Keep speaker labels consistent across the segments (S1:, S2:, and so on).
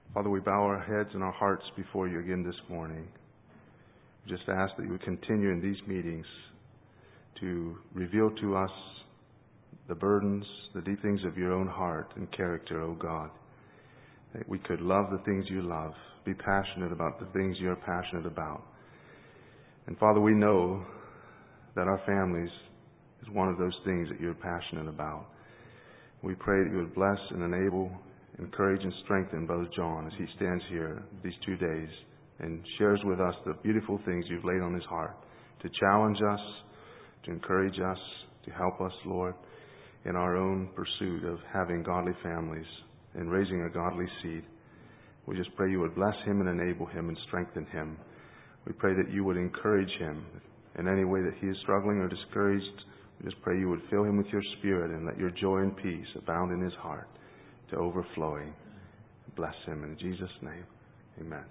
S1: Father, we bow our heads and our hearts before you again this morning. We just ask that you would continue in these meetings to reveal to us the burdens, the deep things of your own heart and character, O God. That we could love the things you love, be passionate about the things you're passionate about. And Father, we know that our families is one of those things that you're passionate about. We pray that you would bless and enable, encourage and strengthen Brother John as he stands here these 2 days and shares with us the beautiful things you've laid on his heart to challenge us, to encourage us, to help us, Lord, in our own pursuit of having godly families and raising a godly seed. We just pray you would bless him and enable him and strengthen him. We pray that you would encourage him in any way that he is struggling or discouraged. We just pray you would fill him with your Spirit and let your joy and peace abound in his heart to overflowing. Bless him in Jesus' name. Amen.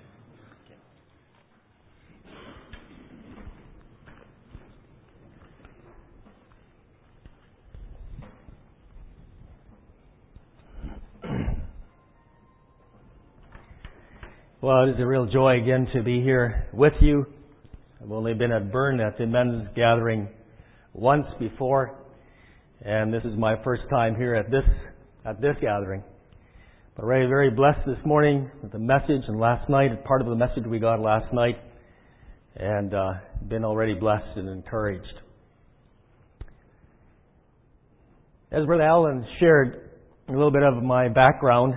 S2: Well, it is a real joy again to be here with you. I've only been at Bern at the men's gathering once before, and this is my first time here at this gathering. But Ray, very blessed this morning with the message, and last night, part of the message we got last night, and been already blessed and encouraged. As Brother Allen shared a little bit of my background,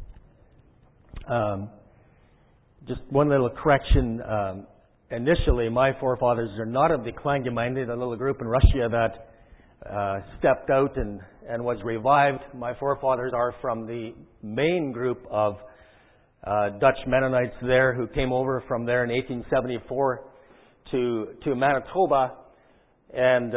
S2: just one little correction. Initially, my forefathers are not of the Kleingemeinde, the little group in Russia that stepped out and was revived. My forefathers are from the main group of Dutch Mennonites there who came over from there in 1874 to Manitoba. And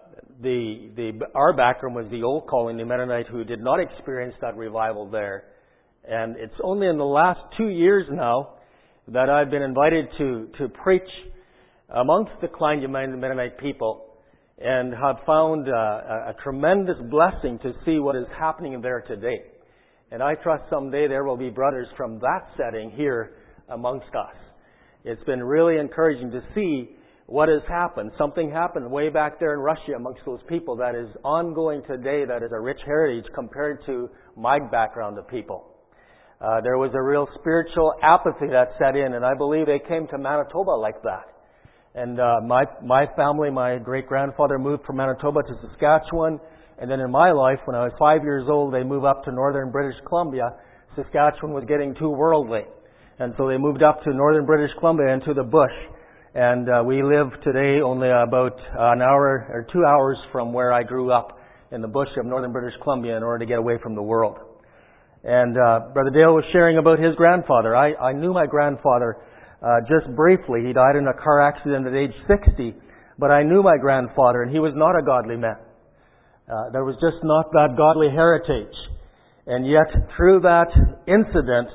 S2: our background was the old colony Mennonite who did not experience that revival there. And it's only in the last 2 years now that I've been invited to preach amongst the Kleingemeinde Mennonite people, and have found a tremendous blessing to see what is happening there today. And I trust someday there will be brothers from that setting here amongst us. It's been really encouraging to see what has happened. Something happened way back there in Russia amongst those people that is ongoing today, that is a rich heritage compared to my background of people. There was a real spiritual apathy that set in, and I believe they came to Manitoba like that. And my family, my great-grandfather moved from Manitoba to Saskatchewan, and then in my life, when I was 5 years old, they moved up to northern British Columbia. Saskatchewan was getting too worldly, and so they moved up to northern British Columbia into the bush. And we live today only about an hour or 2 hours from where I grew up in the bush of northern British Columbia in order to get away from the world. And Brother Dale was sharing about his grandfather. I knew my grandfather just briefly. He died in a car accident at age 60. But I knew my grandfather, and he was not a godly man. There was just not that godly heritage. And yet, through that incident,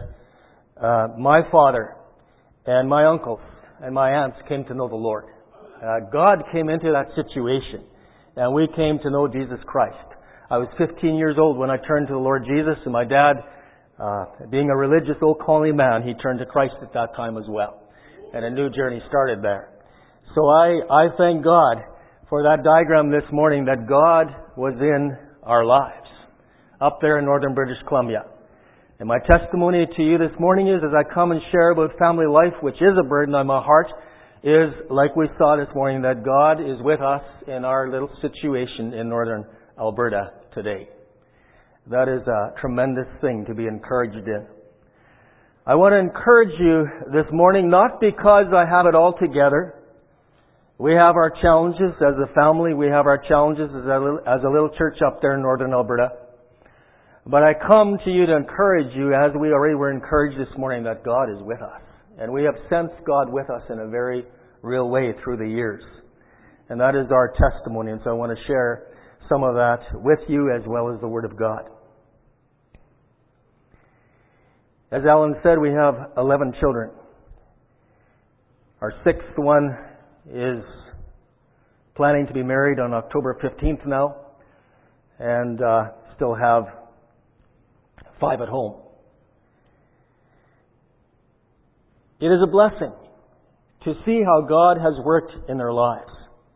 S2: my father and my uncles and my aunts came to know the Lord. God came into that situation, and we came to know Jesus Christ. I was 15 years old when I turned to the Lord Jesus, and my dad, being a religious old colony man, he turned to Christ at that time as well. And a new journey started there. So I thank God for that diagram this morning that God was in our lives up there in northern British Columbia. And my testimony to you this morning is, as I come and share about family life, which is a burden on my heart, is like we saw this morning, that God is with us in our little situation in northern Alberta today. That is a tremendous thing to be encouraged in. I want to encourage you this morning, not because I have it all together. We have our challenges as a family. We have our challenges as a little church up there in northern Alberta. But I come to you to encourage you, as we already were encouraged this morning, that God is with us. And we have sensed God with us in a very real way through the years. And that is our testimony. And so I want to share some of that with you as well as the Word of God. As Alan said, we have 11 children. Our sixth one is planning to be married on October 15th now, and still have 5 at home. It is a blessing to see how God has worked in their lives.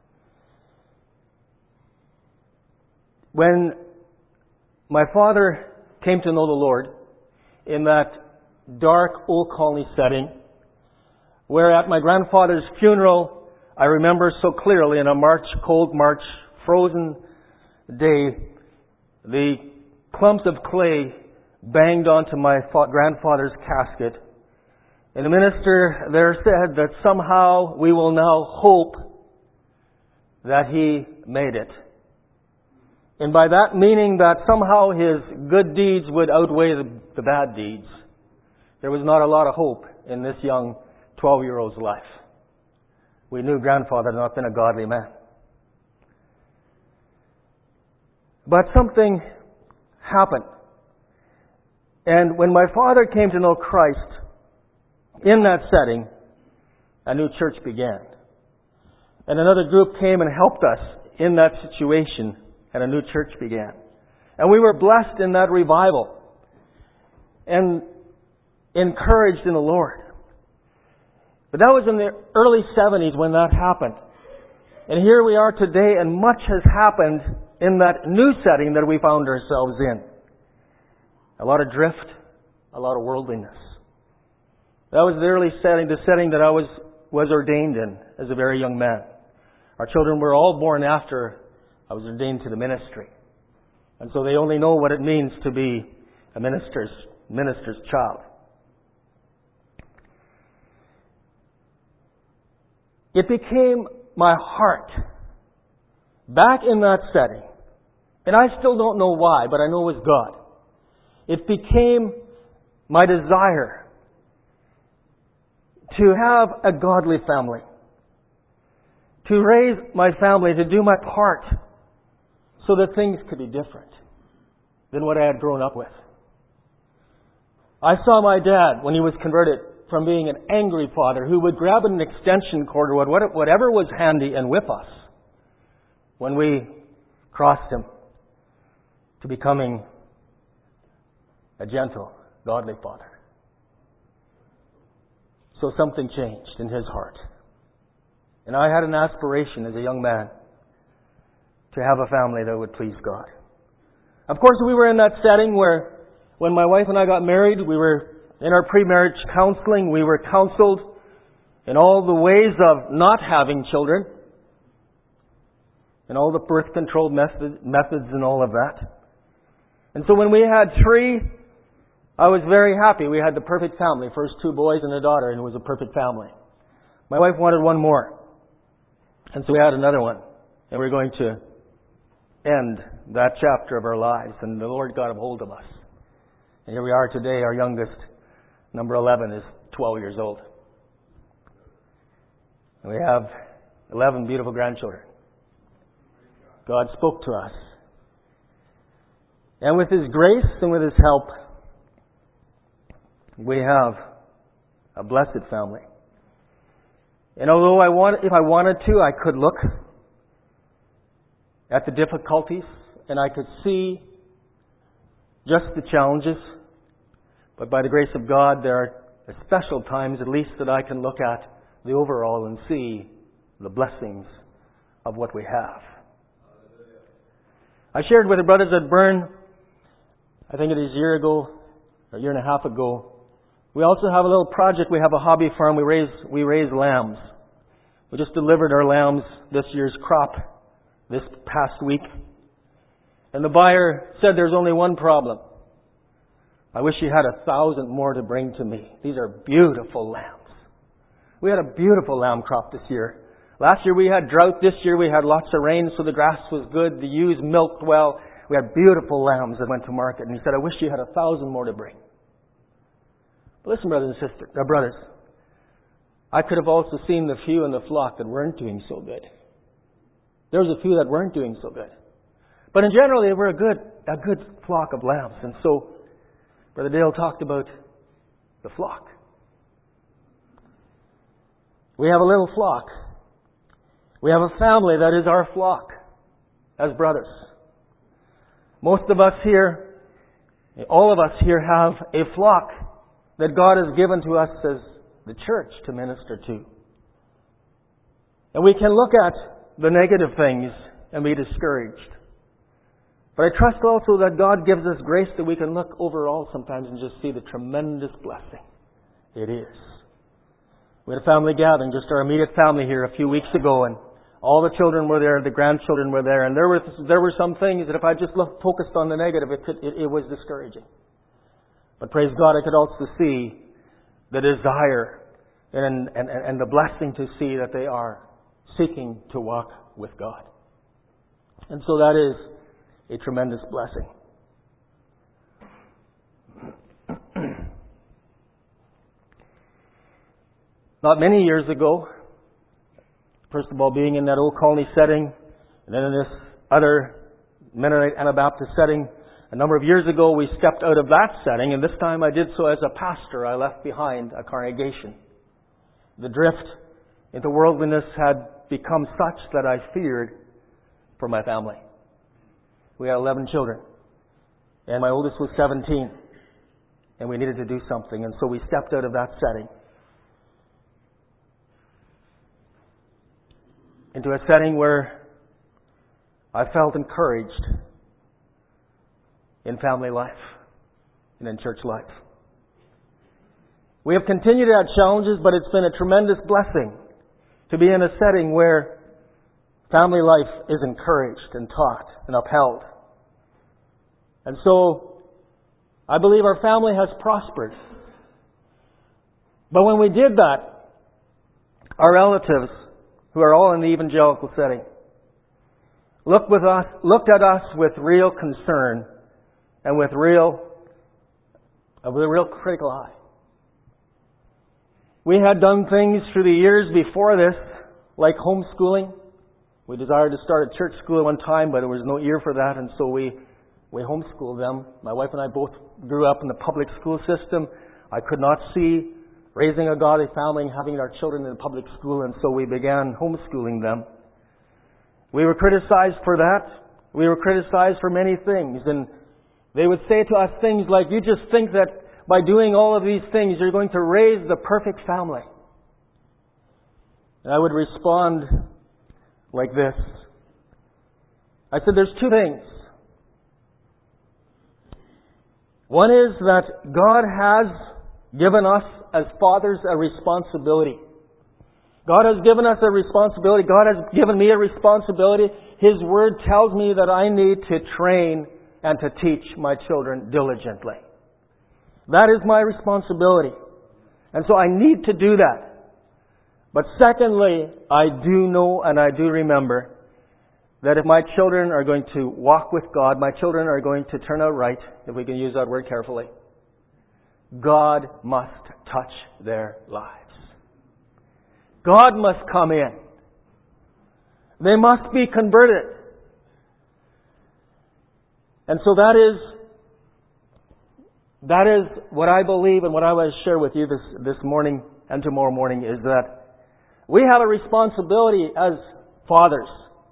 S2: When my father came to know the Lord in that dark Old Colony setting, where at my grandfather's funeral, I remember so clearly in a cold March, frozen day, the clumps of clay banged onto my grandfather's casket. And the minister there said that somehow we will now hope that he made it. And by that meaning that somehow his good deeds would outweigh the bad deeds. There was not a lot of hope in this young 12-year-old's life. We knew grandfather had not been a godly man. But something happened. And when my father came to know Christ, in that setting, a new church began. And another group came and helped us in that situation, and a new church began. And we were blessed in that revival and encouraged in the Lord. But that was in the early 70s when that happened. And here we are today, and much has happened in that new setting that we found ourselves in. A lot of drift, a lot of worldliness. That was the early setting, the setting that I was ordained in as a very young man. Our children were all born after I was ordained to the ministry. And so they only know what it means to be a minister's child. It became my heart back in that setting. And I still don't know why, but I know it was God. It became my desire to have a godly family. To raise my family, to do my part so that things could be different than what I had grown up with. I saw my dad when he was converted from being an angry father who would grab an extension cord or whatever was handy and whip us when we crossed him to becoming a gentle, godly father. So something changed in his heart. And I had an aspiration as a young man to have a family that would please God. Of course, we were in that setting where when my wife and I got married, we were in our pre-marriage counseling. We were counseled in all the ways of not having children and all the birth control methods and all of that. And so when we had 3, I was very happy. We had the perfect family. First 2 boys and a daughter, and it was a perfect family. My wife wanted 1 more. And so we had another one. And we were going to end that chapter of our lives. And the Lord got a hold of us. And here we are today. Our youngest, number 11, is 12 years old. And we have 11 beautiful grandchildren. God spoke to us. And with His grace and with His help, we have a blessed family. And although if I wanted to, I could look at the difficulties and I could see just the challenges. But by the grace of God, there are special times at least that I can look at the overall and see the blessings of what we have. I shared with the brothers at Byrne, I think it is a year and a half ago. We also have a little project. We have a hobby farm. We raise lambs. We just delivered our lambs this year's crop this past week. And the buyer said there's only one problem. I wish you had 1,000 more to bring to me. These are beautiful lambs. We had a beautiful lamb crop this year. Last year we had drought. This year we had lots of rain, so the grass was good. The ewes milked well. We had beautiful lambs that went to market. And he said, I wish you had 1,000 more to bring. Listen, brothers and sisters, brothers. I could have also seen the few in the flock that weren't doing so good. There was a few that weren't doing so good. But in general, they were a good flock of lambs. And so, Brother Dale talked about the flock. We have a little flock. We have a family that is our flock as brothers. Most of us here, all of us here have a flock that God has given to us the church to minister to. And we can look at the negative things and be discouraged. But I trust also that God gives us grace that we can look overall sometimes and just see the tremendous blessing it is. We had a family gathering, just our immediate family here a few weeks ago, and all the children were there, the grandchildren were there, and there were some things that if I just focused on the negative, it was discouraging. But praise God, I could also see the desire and the blessing to see that they are seeking to walk with God. And so that is a tremendous blessing. Not many years ago, first of all being in that old colony setting, and then in this other Mennonite Anabaptist setting, a number of years ago we stepped out of that setting, and this time I did so as a pastor. I left behind a congregation. The drift into worldliness had become such that I feared for my family. We had 11 children, and my oldest was 17, and we needed to do something, and so we stepped out of that setting into a setting where I felt encouraged in family life and in church life. We have continued to have challenges, but it's been a tremendous blessing to be in a setting where family life is encouraged and taught and upheld. And so, I believe our family has prospered. But when we did that, our relatives, who are all in the evangelical setting, looked at us with real concern and with a real critical eye. We had done things through the years before this, like homeschooling. We desired to start a church school at one time, but there was no ear for that, and so we homeschooled them. My wife and I both grew up in the public school system. I could not see raising a godly family and having our children in the public school, and so we began homeschooling them. We were criticized for that. We were criticized for many things, and they would say to us things like, "You just think that by doing all of these things, you're going to raise the perfect family." And I would respond like this. I said, there's two things. One is that God has given us as fathers a responsibility. God has given us a responsibility. God has given me a responsibility. His Word tells me that I need to train and to teach my children diligently. That is my responsibility. And so I need to do that. But secondly, I do know and I do remember that if my children are going to walk with God, my children are going to turn out right, if we can use that word carefully, God must touch their lives. God must come in. They must be converted. And so that is what I believe and what I want to share with you this morning and tomorrow morning, is that we have a responsibility as fathers.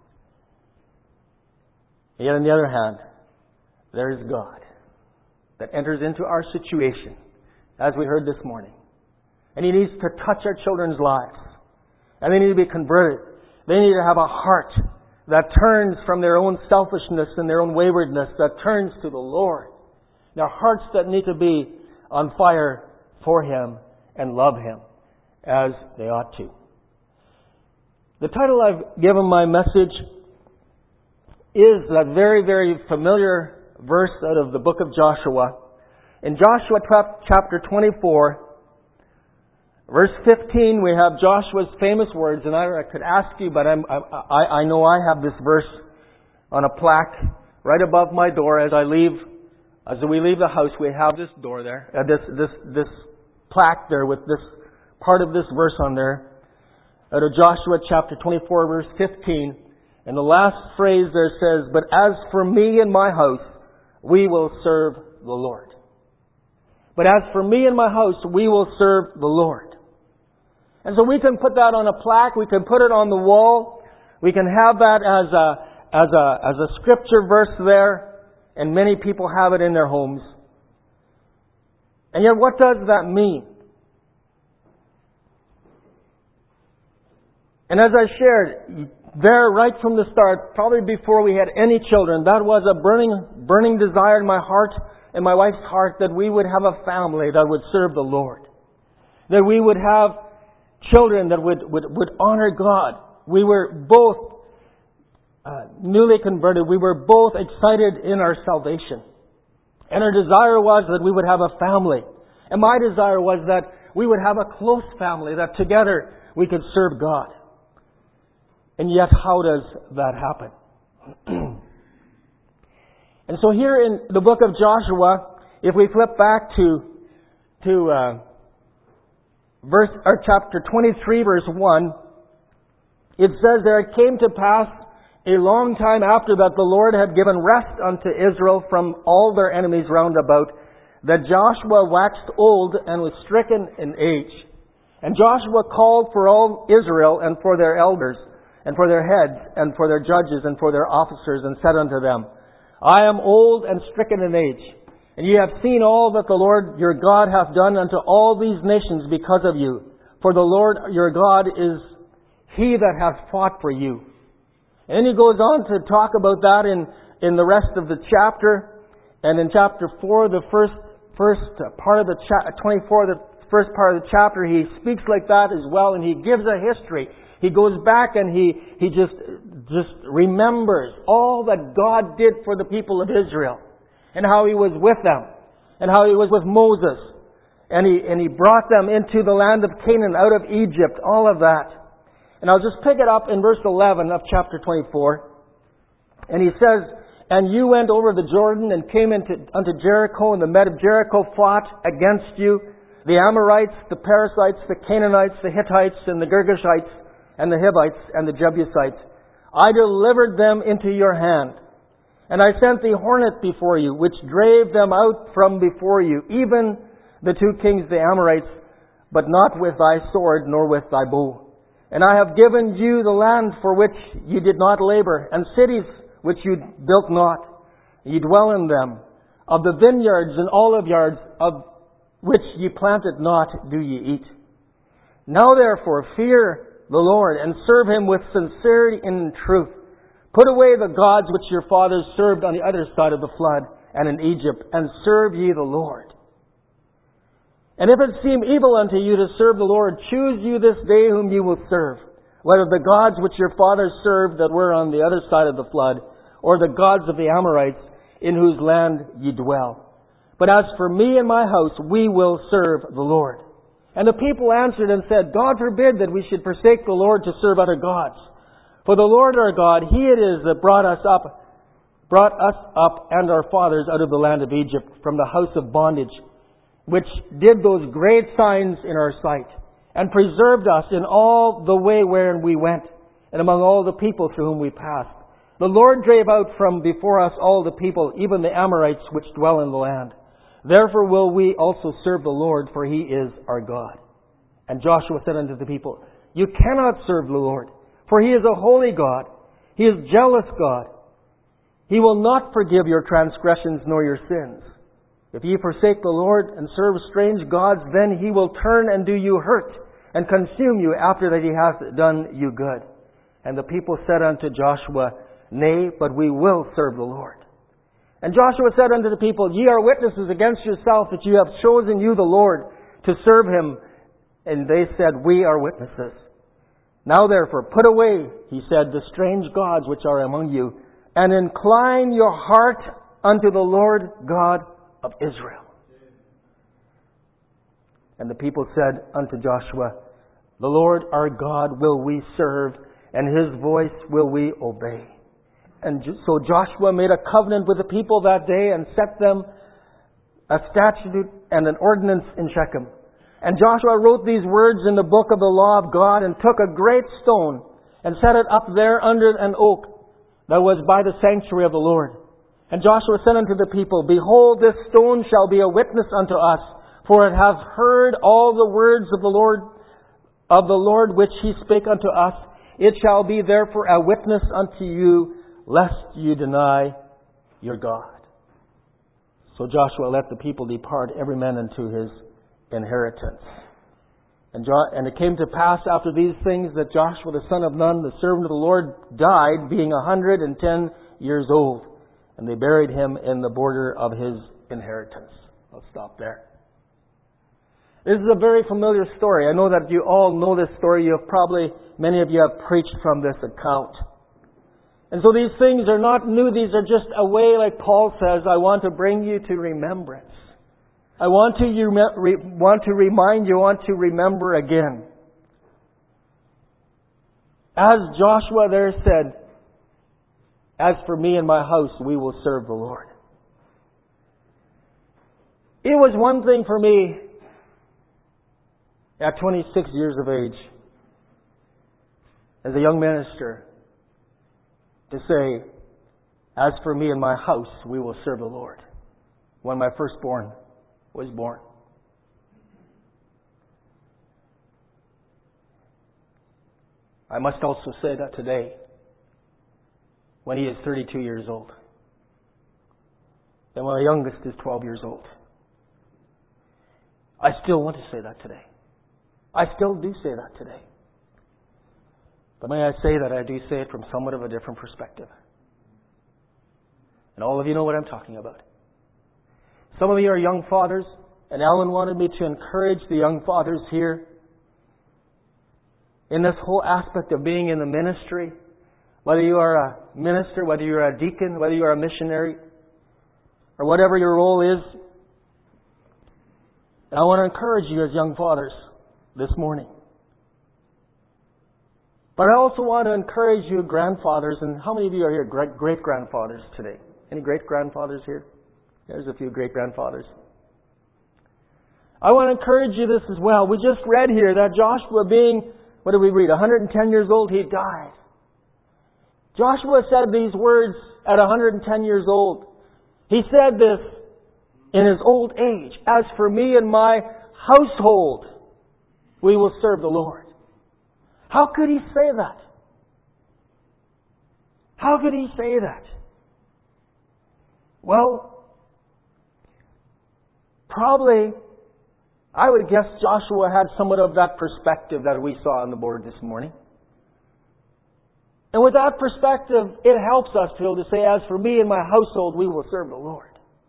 S2: Yet on the other hand, there is God that enters into our situation, as we heard this morning. And He needs to touch our children's lives. And they need to be converted. They need to have a heart that turns from their own selfishness and their own waywardness, that turns to the Lord. Their hearts that need to be on fire for Him and love Him as they ought to. The title I've given my message is that very, very familiar verse out of the book of Joshua. In Joshua chapter 24, verse 15, we have Joshua's famous words, and I could ask you, but I know I have this verse on a plaque right above my door as we leave the house. We have this door there, this plaque there with this part of this verse on there, out of Joshua chapter 24, verse 15. And the last phrase there says, "But as for me and my house, we will serve the Lord." But as for me and my house, we will serve the Lord. And so we can put that on a plaque. We can put it on the wall. We can have that as a scripture verse there. And many people have it in their homes. And yet what does that mean? And as I shared, there right from the start, probably before we had any children, that was a burning desire in my heart and my wife's heart that we would have a family that would serve the Lord. That we would have children that would honor God. We were both newly converted. We were both excited in our salvation. And our desire was that we would have a family. And my desire was that we would have a close family, that together we could serve God. And yet, how does that happen? And so here in the book of Joshua, if we flip back to chapter 23, verse 1, it says, "There it came to pass a long time after that the Lord had given rest unto Israel from all their enemies round about, that Joshua waxed old and was stricken in age. And Joshua called for all Israel and for their elders, and for their heads, and for their judges, and for their officers, and said unto them, I am old and stricken in age, and ye have seen all that the Lord your God hath done unto all these nations because of you. For the Lord your God is He that hath fought for you." And then he goes on to talk about that in the rest of the chapter. And in chapter 4, the first part of the 24, the first part of the chapter, he speaks like that as well, and he gives a history. He goes back and he just remembers all that God did for the people of Israel, and how He was with them, and how He was with Moses, and he brought them into the land of Canaan, out of Egypt, all of that. And I'll just pick it up in verse 11 of chapter 24. And he says, "And you went over the Jordan and came unto Jericho, and the men of Jericho fought against you, the Amorites, the Perizzites, the Canaanites, the Hittites, and the Girgashites, and the Hivites, and the Jebusites. I delivered them into your hand. And I sent the hornet before you, which drave them out from before you, even the two kings, the Amorites, but not with thy sword, nor with thy bow. And I have given you the land for which you did not labor, and cities which you built not. Ye dwell in them. Of the vineyards and olive yards of which ye planted not, do ye eat. Now therefore fear the Lord, and serve Him with sincerity and in truth. Put away the gods which your fathers served on the other side of the flood, and in Egypt, and serve ye the Lord. And if it seem evil unto you to serve the Lord, choose you this day whom you will serve, whether the gods which your fathers served that were on the other side of the flood, or the gods of the Amorites, in whose land ye dwell. But as for me and my house, we will serve the Lord." And the people answered and said, "God forbid that we should forsake the Lord to serve other gods. For the Lord our God, He it is that brought us up and our fathers out of the land of Egypt, from the house of bondage, which did those great signs in our sight, and preserved us in all the way wherein we went, and among all the people through whom we passed. The Lord drave out from before us all the people, even the Amorites which dwell in the land. Therefore will we also serve the Lord, for He is our God." And Joshua said unto the people, "You cannot serve the Lord, for He is a holy God. He is jealous God. He will not forgive your transgressions nor your sins. If ye forsake the Lord and serve strange gods, then He will turn and do you hurt, and consume you after that He hath done you good." And the people said unto Joshua, "Nay, but we will serve the Lord." And Joshua said unto the people, "Ye are witnesses against yourself that you have chosen you the Lord to serve Him." And they said, "We are witnesses. Now therefore put away," he said, "the strange gods which are among you, and incline your heart unto the Lord God of Israel." And the people said unto Joshua, "The Lord our God will we serve, and His voice will we obey." And so Joshua made a covenant with the people that day, and set them a statute and an ordinance in Shechem. And Joshua wrote these words in the book of the law of God, and took a great stone, and set it up there under an oak that was by the sanctuary of the Lord. And Joshua said unto the people, "Behold, this stone shall be a witness unto us, for it hath heard all the words of the Lord which He spake unto us. It shall be therefore a witness unto you, lest you deny your God." So Joshua let the people depart, every man unto his inheritance. And it came to pass after these things that Joshua the son of Nun, the servant of the Lord, died, being 110 years old. And they buried him in the border of his inheritance. I'll stop there. This is a very familiar story. I know that you all know this story. Many of you have preached from this account. And so these things are not new. These are just a way, like Paul says, I want to bring you to remembrance. I want to remind you, want to remember again. As Joshua there said, as for me and my house, we will serve the Lord. It was one thing for me at 26 years of age, as a young minister, to say, as for me and my house, we will serve the Lord, when my firstborn was born. I must also say that today, when he is 32 years old, and when my youngest is 12 years old, I still want to say that today. I still do say that today. But may I say that I do say it from somewhat of a different perspective. And all of you know what I'm talking about. Some of you are young fathers, and Alan wanted me to encourage the young fathers here in this whole aspect of being in the ministry. Whether you are a minister, whether you're a deacon, whether you are a missionary, or whatever your role is. And I want to encourage you as young fathers this morning. But I also want to encourage you grandfathers, and how many of you are here great-grandfathers today? Any great-grandfathers here? There's a few great-grandfathers. I want to encourage you this as well. We just read here that Joshua being, what did we read, 110 years old, he died. Joshua said these words at 110 years old. He said this in his old age. As for me and my household, we will serve the Lord. How could he say that? How could he say that? Well, probably, I would guess Joshua had somewhat of that perspective that we saw on the board this morning. And with that perspective, it helps us to be able to say, as for me and my household, we will serve the Lord.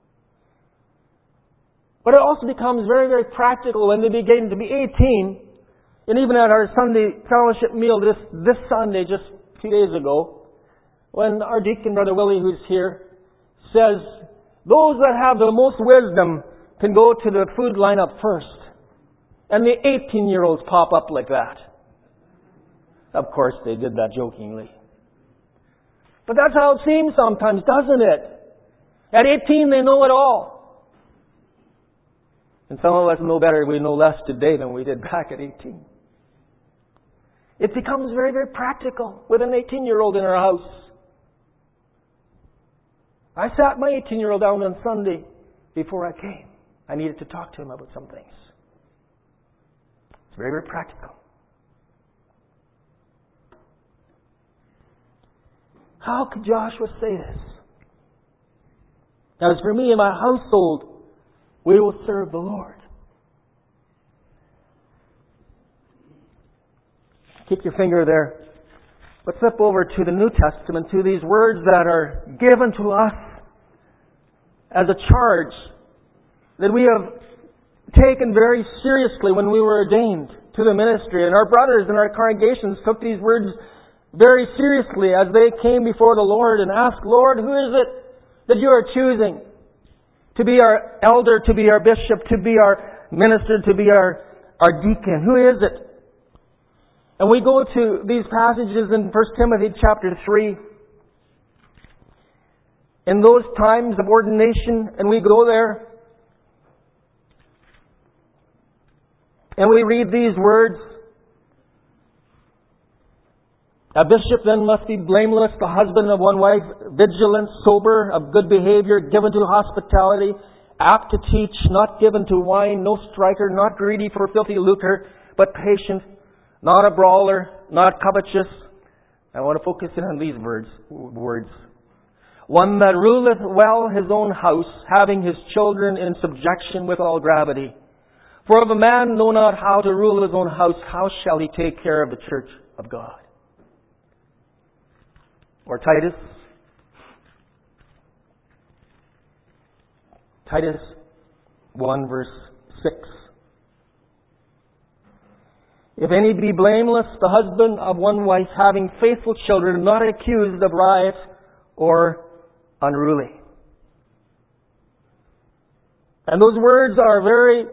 S2: But it also becomes very, very practical when they begin to be 18. And even at our Sunday fellowship meal this Sunday, just 2 days ago, when our deacon, Brother Willie, who's here, says, those that have the most wisdom can go to the food lineup first. And the 18-year-olds pop up like that. Of course, they did that jokingly. But that's how it seems sometimes, doesn't it? At 18, they know it all. And some of us know better, we know less today than we did back at 18. It becomes very, very practical with an 18-year-old in our house. I sat my 18-year-old down on Sunday before I came. I needed to talk to him about some things. It's very, very practical. How could Joshua say this? As for me and my household, we will serve the Lord. Keep your finger there. Let's flip over to the New Testament, to these words that are given to us as a charge that we have taken very seriously when we were ordained to the ministry. And our brothers in our congregations took these words very seriously as they came before the Lord and asked, Lord, who is it that you are choosing to be our elder, to be our bishop, to be our minister, to be our deacon? Who is it? And we go to these passages in 1 Timothy chapter 3. In those times of ordination, and we go there, and we read these words. A bishop then must be blameless, the husband of one wife, vigilant, sober, of good behavior, given to hospitality, apt to teach, not given to wine, no striker, not greedy for filthy lucre, but patient, not a brawler, not covetous. I want to focus in on these words. One that ruleth well his own house, having his children in subjection with all gravity. For if a man know not how to rule his own house, how shall he take care of the church of God? Or Titus 1 verse 6. If any be blameless, the husband of one wife, having faithful children, not accused of riot or unruly. And those words are very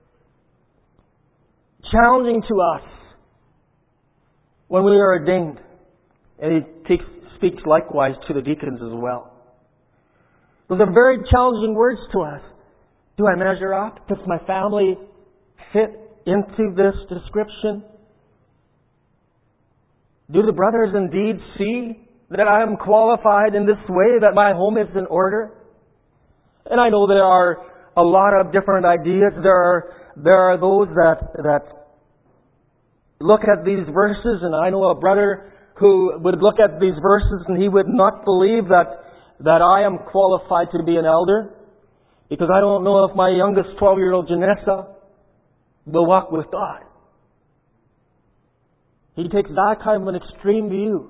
S2: challenging to us when we are ordained. And he speaks likewise to the deacons as well. Those are very challenging words to us. Do I measure up? Does my family fit into this description? Do the brothers indeed see that I am qualified in this way, that my home is in order? And I know there are a lot of different ideas. There are those that look at these verses, and I know a brother who would look at these verses and he would not believe that I am qualified to be an elder, because I don't know if my youngest 12-year-old Janessa will walk with God. He takes that kind of an extreme view.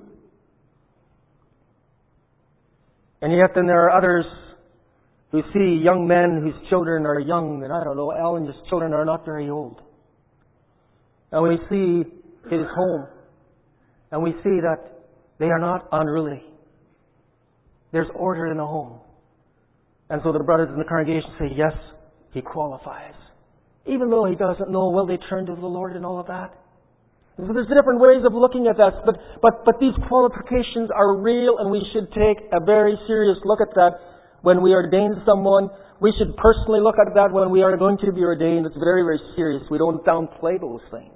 S2: And yet then there are others who see young men whose children are young, and I don't know, Alan's children are not very old. And we see his home, and we see that they are not unruly. There's order in the home. And so the brothers in the congregation say, yes, he qualifies. Even though he doesn't know, will they turn to the Lord and all of that? And so there's different ways of looking at that, but these qualifications are real, and we should take a very serious look at that when we ordain someone. We should personally look at that when we are going to be ordained. It's very, very serious. We don't downplay those things.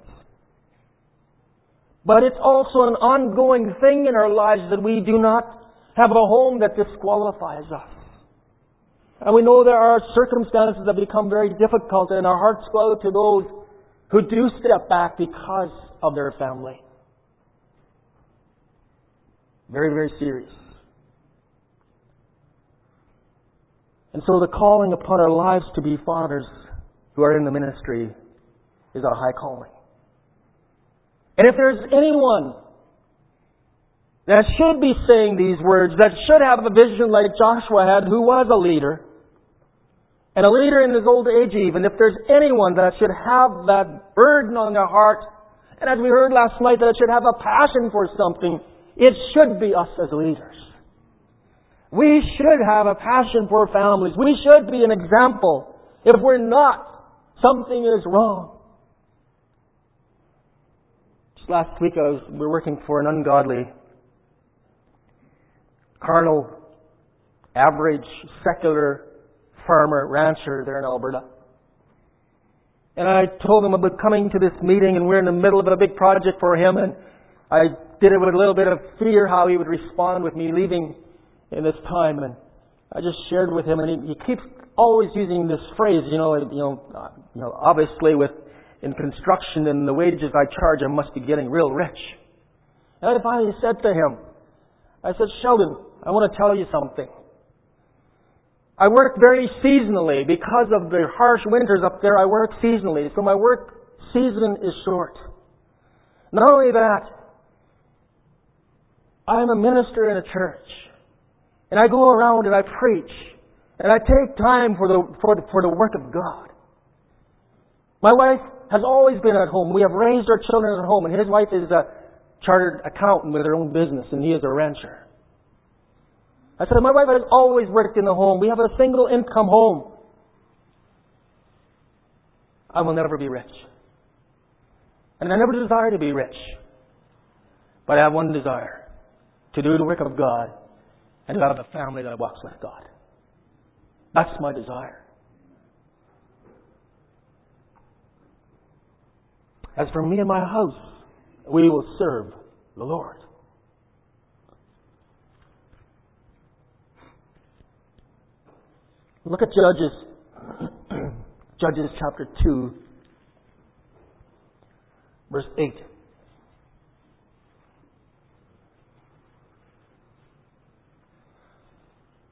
S2: But it's also an ongoing thing in our lives that we do not have a home that disqualifies us. And we know there are circumstances that become very difficult, and our hearts go out to those who do step back because of their family. Very, very serious. And so the calling upon our lives to be fathers who are in the ministry is a high calling. And if there's anyone that should be saying these words, that should have a vision like Joshua had, who was a leader, and a leader in his old age even, if there's anyone that should have that burden on their heart, and as we heard last night, that should have a passion for something, it should be us as leaders. We should have a passion for families. We should be an example. If we're not, something is wrong. Just last week we were working for an ungodly, carnal, average, secular farmer, rancher there in Alberta. And I told him about coming to this meeting, and we're in the middle of a big project for him, and I did it with a little bit of fear how he would respond with me leaving in this time. And I just shared with him, and he keeps always using this phrase, obviously in construction and the wages I charge, I must be getting real rich. And I finally said to him, I said, Sheldon, I want to tell you something. I work very seasonally. Because of the harsh winters up there, I work seasonally. So my work season is short. Not only that, I'm a minister in a church. And I go around and I preach. And I take time for the work of God. My wife has always been at home. We have raised our children at home. And his wife is a chartered accountant with her own business. And he is a rancher. I said, my wife has always worked in the home. We have a single income home. I will never be rich. And I never desire to be rich. But I have one desire. To do the work of God. And to have a family that walks with God. That's my desire. As for me and my house, we will serve the Lord. Look at Judges chapter 2, verse 8.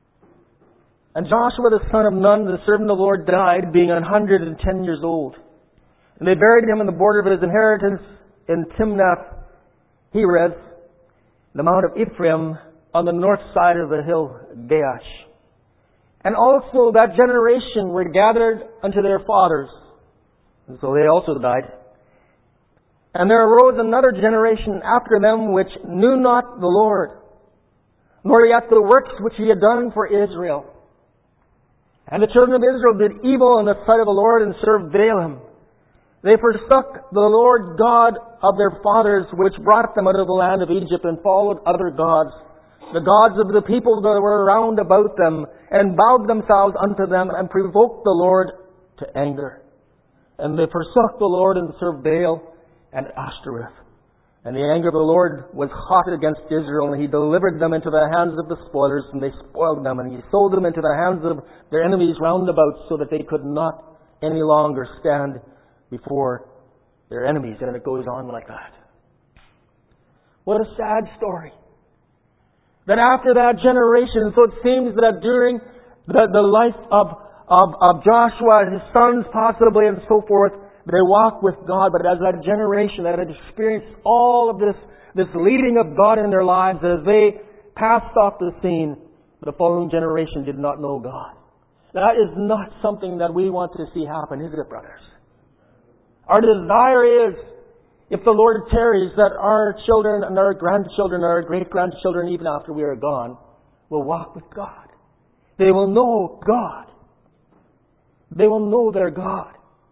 S2: And Joshua the son of Nun, the servant of the Lord, died, being 110 years old. And they buried him in the border of his inheritance in Timnath-Heres, the mount of Ephraim, on the north side of the hill Gaash. And also that generation were gathered unto their fathers, and so they also died. And there arose another generation after them which knew not the Lord, nor yet the works which He had done for Israel. And the children of Israel did evil in the sight of the Lord, and served Baalim. They forsook the Lord God of their fathers, which brought them out of the land of Egypt, and followed other gods, the gods of the people that were round about them, and bowed themselves unto them, and provoked the Lord to anger. And they forsook the Lord, and served Baal and Ashtoreth. And the anger of the Lord was hot against Israel, and He delivered them into the hands of the spoilers, and they spoiled them, and He sold them into the hands of their enemies round about, so that they could not any longer stand before their enemies. And it goes on like that. What a sad story. That after that generation, so it seems that during the life of Joshua, his sons possibly, and so forth, they walked with God, but as that generation that had experienced all of this leading of God in their lives, as they passed off the scene, the following generation did not know God. That is not something that we want to see happen, is it, brothers? Our desire is, if the Lord tarries, that our children and our grandchildren and our great-grandchildren, even after we are gone, will walk with God. They will know God. They will know their God.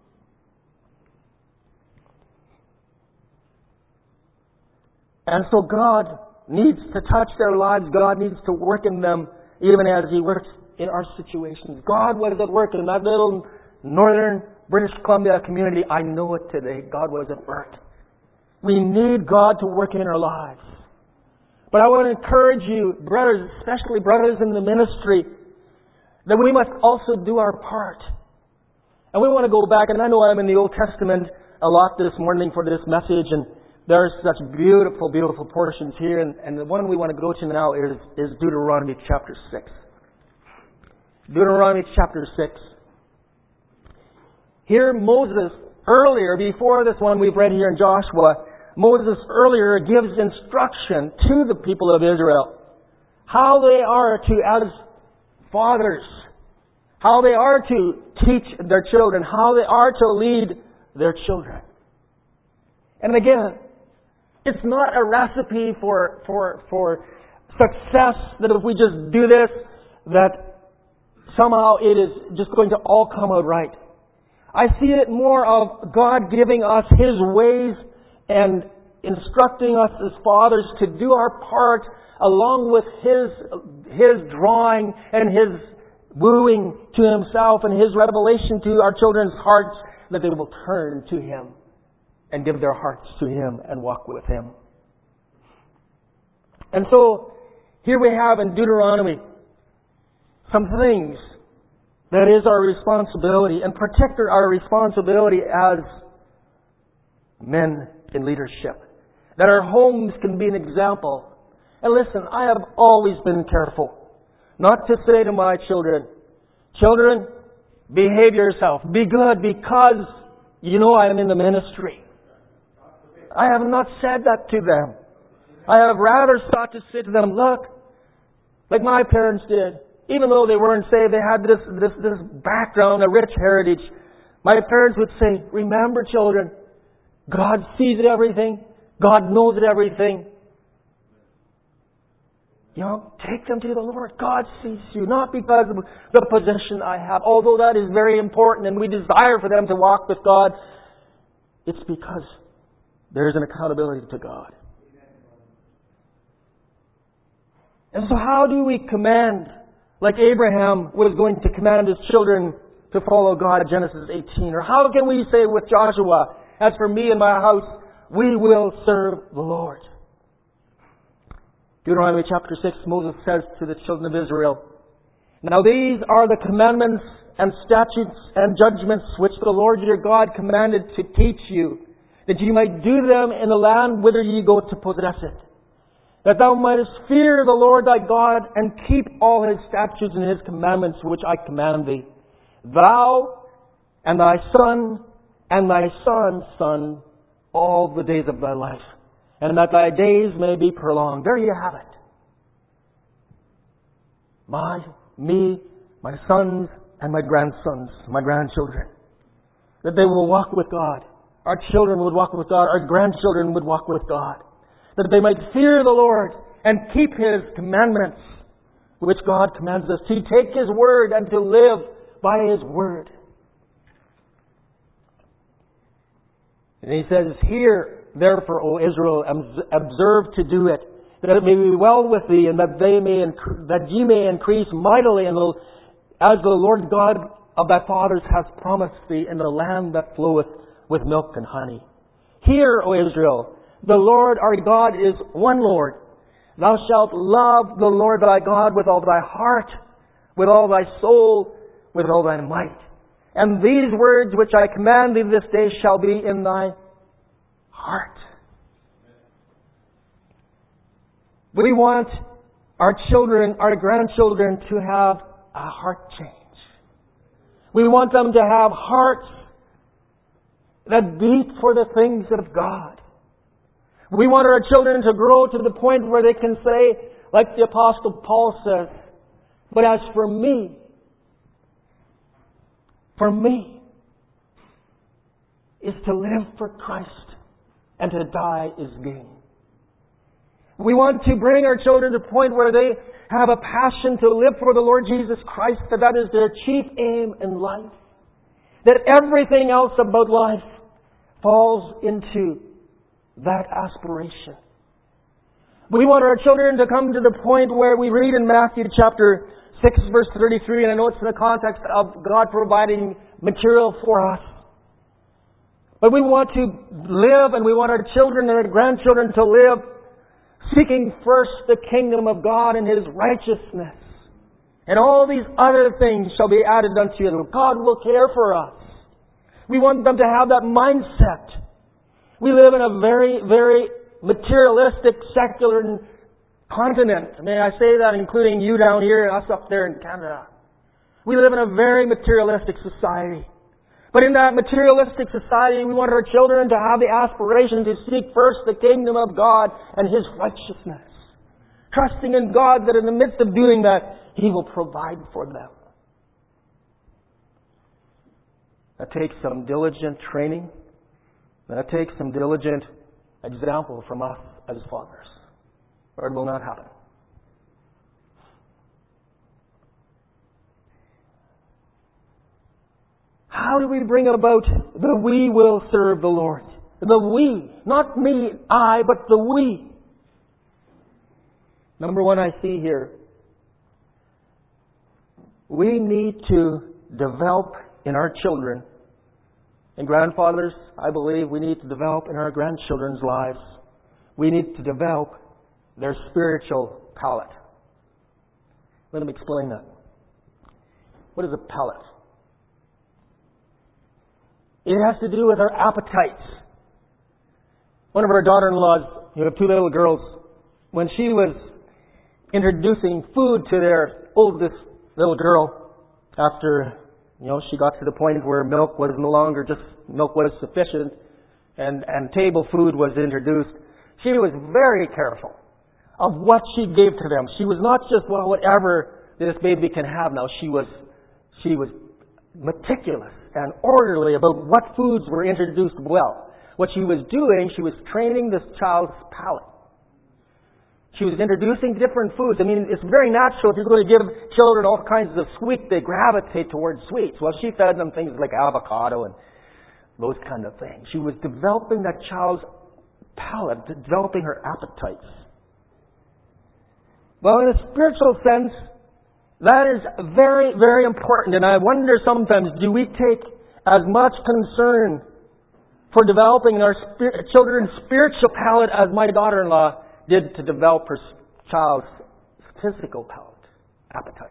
S2: And so God needs to touch their lives. God needs to work in them, even as He works in our situations. God was at work in that little northern British Columbia community. I know it today. God was at work. We need God to work in our lives. But I want to encourage you, brothers, especially brothers in the ministry, that we must also do our part. And we want to go back, and I know I'm in the Old Testament a lot this morning for this message, and there are such beautiful, beautiful portions here, and the one we want to go to now is Deuteronomy chapter 6. Deuteronomy chapter 6. Here Moses, earlier, before this one we've read here in Joshua, Moses earlier gives instruction to the people of Israel how they are to, as fathers, how they are to teach their children, how they are to lead their children. And again, it's not a recipe for success that if we just do this, that somehow it is just going to all come out right. I see it more of God giving us His ways and instructing us as fathers to do our part along with His drawing and His wooing to Himself and His revelation to our children's hearts, that they will turn to Him and give their hearts to Him and walk with Him. And so, here we have in Deuteronomy some things that is our responsibility, and particularly our responsibility as men in leadership. That our homes can be an example. And listen, I have always been careful not to say to my children, "Children, behave yourself. Be good because you know I am in the ministry." I have not said that to them. I have rather sought to say to them, "Look, like my parents did. Even though they weren't saved, they had this background, a rich heritage. My parents would say, 'Remember, children, God sees everything. God knows everything. You know, take them to the Lord. God sees you, not because of the position I have, although that is very important and we desire for them to walk with God. It's because there is an accountability to God.'" And so how do we command, like Abraham was going to command his children to follow God in Genesis 18? Or how can we say with Joshua, "As for me and my house, we will serve the Lord"? Deuteronomy chapter 6, Moses says to the children of Israel, "Now these are the commandments and statutes and judgments which the Lord your God commanded to teach you, that ye might do them in the land whither ye go to possess it. That thou mightest fear the Lord thy God, and keep all His statutes and His commandments which I command thee. Thou and thy son and thy son's son all the days of thy life, and that thy days may be prolonged. There you have it. Me, my sons, and my grandsons, my grandchildren. That they will walk with God. Our children would walk with God. Our grandchildren would walk with God. That they might fear the Lord and keep His commandments, which God commands us to take His word and to live by His word. And He says, Hear, therefore, O Israel, observe to do it, that it may be well with thee, and that ye may increase mightily, as the Lord God of thy fathers hath promised thee, in the land that floweth with milk and honey. Hear, O Israel, the Lord our God is one Lord. Thou shalt love the Lord thy God with all thy heart, with all thy soul, with all thy might. And these words which I command thee this day shall be in thy heart. We want our children, our grandchildren to have a heart change. We want them to have hearts that beat for the things of God. We want our children to grow to the point where they can say, like the Apostle Paul says, but as for me is to live for Christ, and to die is gain. We want to bring our children to the point where they have a passion to live for the Lord Jesus Christ, that is their chief aim in life. That everything else about life falls into that aspiration. We want our children to come to the point where we read in Matthew chapter 6 verse 33, and I know it's in the context of God providing material for us. But we want to live, and we want our children and our grandchildren to live seeking first the kingdom of God and His righteousness. And all these other things shall be added unto you. God will care for us. We want them to have that mindset. We live in a very, very materialistic, secular continent. May I say that, including you down here and us up there in Canada. We live in a very materialistic society. But in that materialistic society, we want our children to have the aspiration to seek first the kingdom of God and His righteousness. Trusting in God that in the midst of doing that, He will provide for them. That takes some diligent training. That takes some diligent example from us as fathers, or it will not happen. How do we bring about the we will serve the Lord? The we. Not me, I, but the we. Number one, I see here. We need to develop in our children, and grandfathers, I believe we need to develop in our grandchildren's lives. We need to develop their spiritual palate. Let me explain that. What is a palate? It has to do with our appetites. One of our daughter-in-laws, we have two little girls, when she was introducing food to their oldest little girl, after, she got to the point where milk was sufficient and table food was introduced, she was very careful of what she gave to them. She was not just, whatever this baby can have now. She was meticulous and orderly about what foods were introduced well. What she was doing, she was training this child's palate. She was introducing different foods. It's very natural if you're going to give children all kinds of sweet, they gravitate towards sweets. Well, she fed them things like avocado and those kind of things. She was developing that child's palate, developing her appetites. Well, in a spiritual sense, that is very, very important. And I wonder sometimes, do we take as much concern for developing our children's spiritual palate as my daughter-in-law did to develop her child's physical palate, appetites?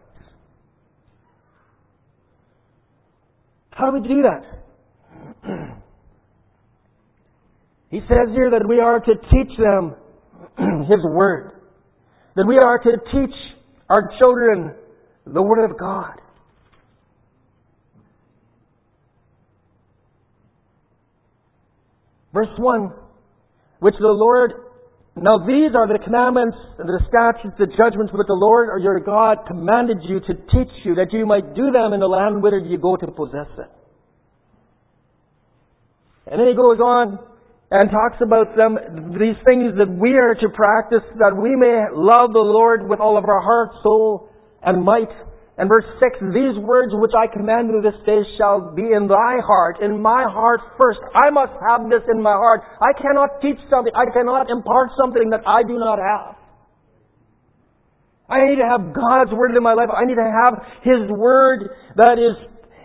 S2: How do we do that? He says here that we are to teach them His Word. That we are to teach our children the Word of God. Verse 1, which the Lord, now these are the commandments, the statutes, the judgments which the Lord or your God commanded you to teach you, that you might do them in the land whither you go to possess it. And then he goes on and talks about these things that we are to practice, that we may love the Lord with all of our heart, soul, and might. And verse 6, these words which I command you this day shall be in thy heart, in my heart first. I must have this in my heart. I cannot teach something, I cannot impart something that I do not have. I need to have God's Word in my life. I need to have His Word that is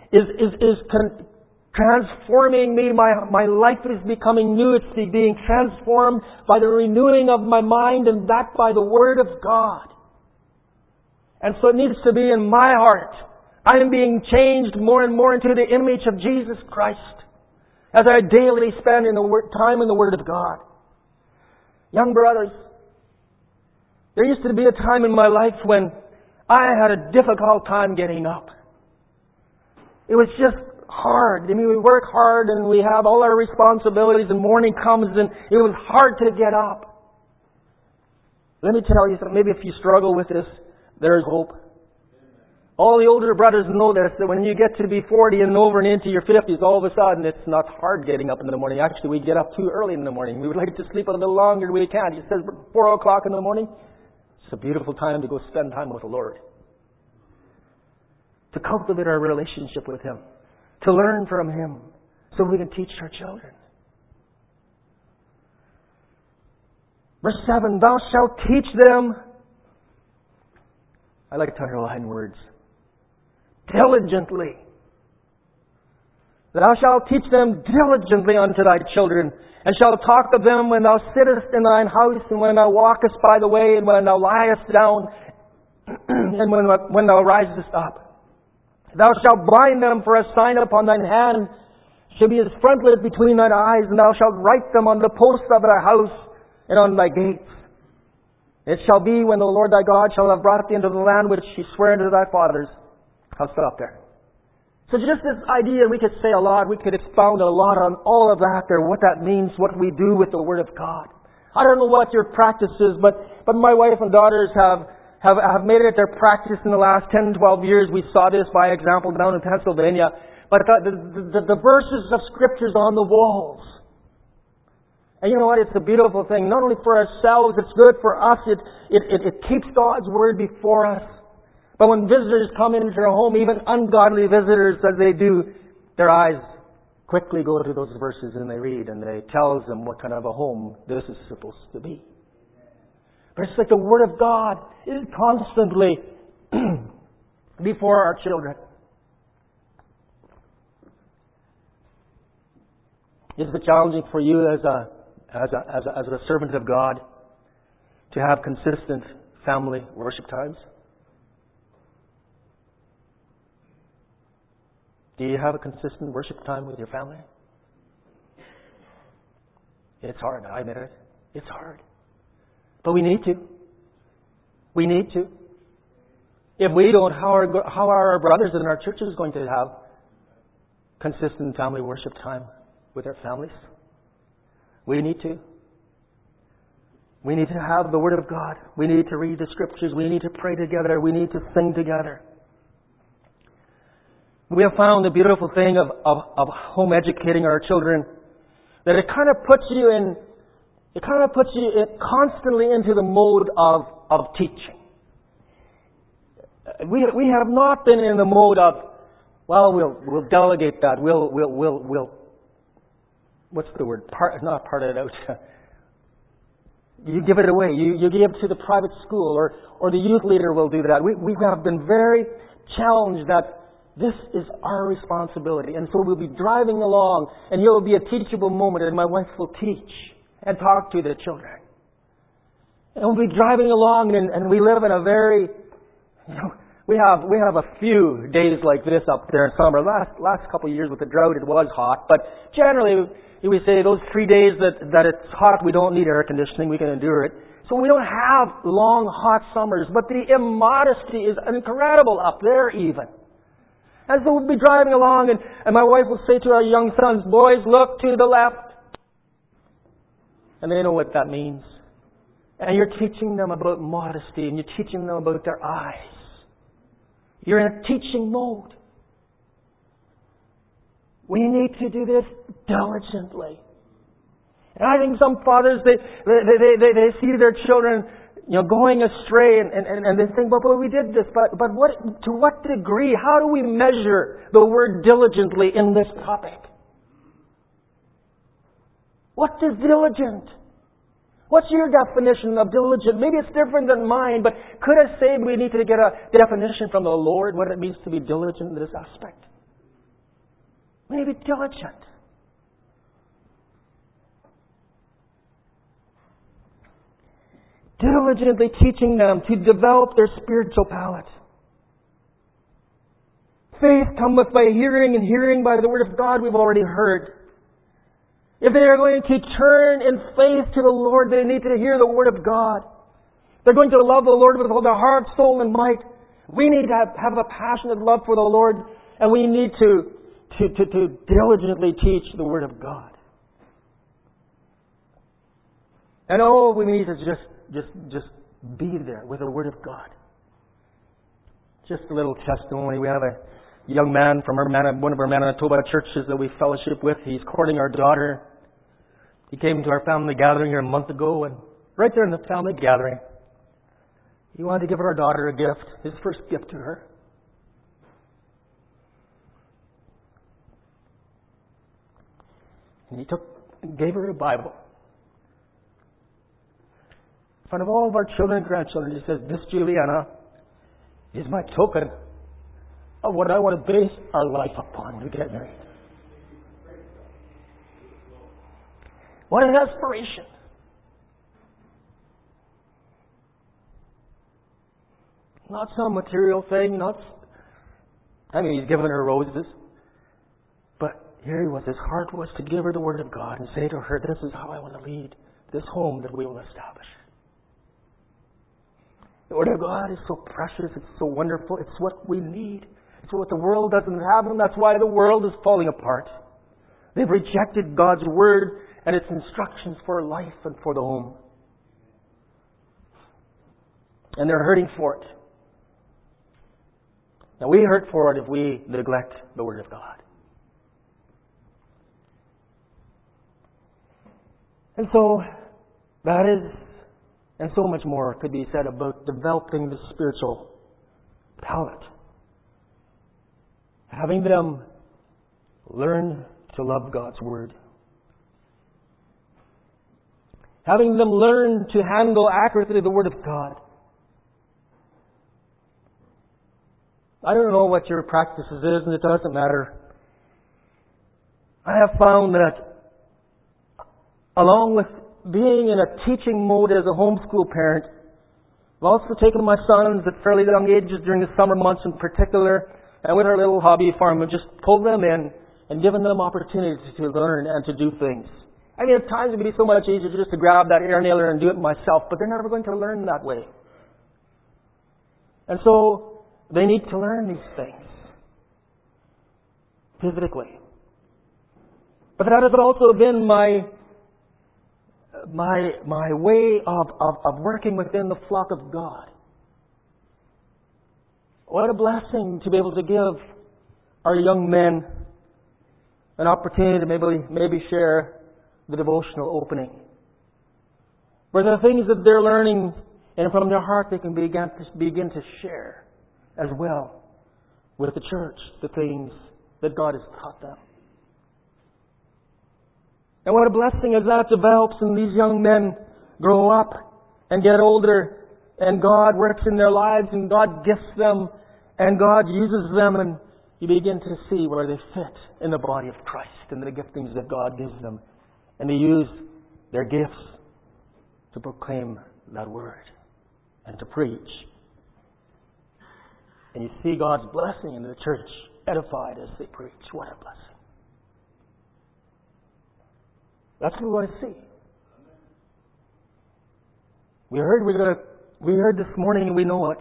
S2: transforming me. My life is becoming new. It's being transformed by the renewing of my mind, and that by the Word of God. And so it needs to be in my heart. I am being changed more and more into the image of Jesus Christ as I daily spend time in the Word of God. Young brothers, there used to be a time in my life when I had a difficult time getting up. It was just hard. I mean, we work hard and we have all our responsibilities, and morning comes and it was hard to get up. Let me tell you something. Maybe if you struggle with this, there's hope. All the older brothers know this, that when you get to be 40 and over and into your 50s, all of a sudden it's not hard getting up in the morning. Actually, we get up too early in the morning. We would like to sleep a little longer than we can. It says 4 o'clock in the morning. It's a beautiful time to go spend time with the Lord. To cultivate our relationship with Him. To learn from Him. So we can teach our children. Verse 7, thou shalt teach them. I like to underline words. Diligently. Thou shalt teach them diligently unto thy children, and shalt talk of them when thou sittest in thine house, and when thou walkest by the way, and when thou liest down, and when thou risest up. Thou shalt bind them for a sign upon thine hand, shall be as frontlet between thine eyes, and thou shalt write them on the posts of thy house and on thy gates. It shall be when the Lord thy God shall have brought thee into the land which He sware unto thy fathers. I'll stop there. So just this idea, we could say a lot, we could expound a lot on all of that there, what that means, what we do with the Word of God. I don't know what your practice is, but my wife and daughters have made it their practice in the last 10, 12 years. We saw this by example down in Pennsylvania. But the verses of Scriptures on the walls. And you know what? It's a beautiful thing. Not only for ourselves, it's good for us. It keeps God's Word before us. But when visitors come into our home, even ungodly visitors as they do, their eyes quickly go to those verses and they read, and they tells them what kind of a home this is supposed to be. But it's like the Word of God is constantly before our children. Is it challenging for you as a servant of God to have consistent family worship times? Do you have a consistent worship time with your family? It's hard, I admit it. It's hard. But we need to. We need to. If we don't, how are our brothers in our churches going to have consistent family worship time with their families? We need to. We need to have the Word of God. We need to read the Scriptures. We need to pray together. We need to sing together. We have found the beautiful thing of home educating our children, that it kind of puts you constantly into the mode of teaching. We have not been in the mode of, well, we'll delegate that. We'll what's the word? Not part it out. You give it away. You give it to the private school, or the youth leader will do that. We have been very challenged that this is our responsibility. And so we'll be driving along, and it will be a teachable moment, and my wife will teach and talk to the children. And we'll be driving along, and we live in a very, we have a few days like this up there in summer. Last couple of years with the drought, it was hot, but generally we say those 3 days that it's hot, we don't need air conditioning, we can endure it. So we don't have long, hot summers, but the immodesty is incredible up there even. And so we'll be driving along, and my wife will say to our young sons, boys, look to the left. And they know what that means. And you're teaching them about modesty, and you're teaching them about their eyes. You're in a teaching mode. We need to do this diligently. And I think some fathers, they see their children, going astray, and they think, well, we did this, but to what degree? How do we measure the word diligently in this topic? What is diligent? What's your definition of diligent? Maybe it's different than mine, but could I say we need to get a definition from the Lord what it means to be diligent in this aspect? We need to be diligent. Diligently teaching them to develop their spiritual palate. Faith cometh by hearing, and hearing by the word of God we've already heard. If they are going to turn in faith to the Lord, they need to hear the word of God. They're going to love the Lord with all their heart, soul, and might. We need to have a passionate love for the Lord, and we need to diligently teach the word of God. And we need to just be there with the word of God. Just a little testimony. We have a young man from one of our Manitoba churches that we fellowship with. He's courting our daughter. He came to our family gathering here a month ago, and right there in the family gathering, he wanted to give our daughter a gift, his first gift to her. And he gave her a Bible. In front of all of our children and grandchildren, he says, "This, Juliana, is my token of what I want to base our life upon when we get married." What an aspiration. Not some material thing, he's given her roses. But here he was, his heart was to give her the Word of God and say to her, "This is how I want to lead this home that we will establish." The Word of God is so precious, it's so wonderful, it's what we need. It's what the world doesn't have, and that's why the world is falling apart. They've rejected God's Word and its instructions for life and for the home. And they're hurting for it. Now we hurt for it if we neglect the Word of God. And so, that is, and so much more could be said about developing the spiritual palate. Having them learn to love God's Word. Having them learn to handle accurately the Word of God. I don't know what your practices is, and it doesn't matter. I have found that along with being in a teaching mode as a homeschool parent, I've also taken my sons at fairly young ages during the summer months in particular, and with our little hobby farm, and just pulled them in and given them opportunities to learn and to do things. At times it would be so much easier just to grab that air nailer and do it myself, but they're never going to learn that way. And so they need to learn these things physically. But that has also been my way of working within the flock of God. What a blessing to be able to give our young men an opportunity to maybe share the devotional opening, where the things that they're learning and from their heart they can begin to share as well with the church the things that God has taught them. And what a blessing as that develops and these young men grow up and get older and God works in their lives and God gifts them and God uses them, and you begin to see where they fit in the body of Christ and the giftings that God gives them. And they use their gifts to proclaim that Word and to preach. And you see God's blessing in the church edified as they preach. What a blessing. That's what we want to see. We heard this morning, and we know it.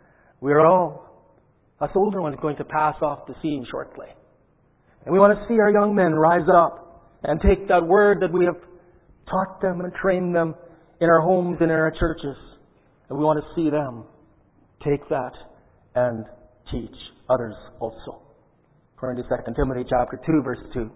S2: Us older ones, going to pass off the scene shortly. And we want to see our young men rise up and take that Word that we have taught them and trained them in our homes and in our churches. And we want to see them take that and teach others also. According to 2 Timothy chapter 2, verse 2.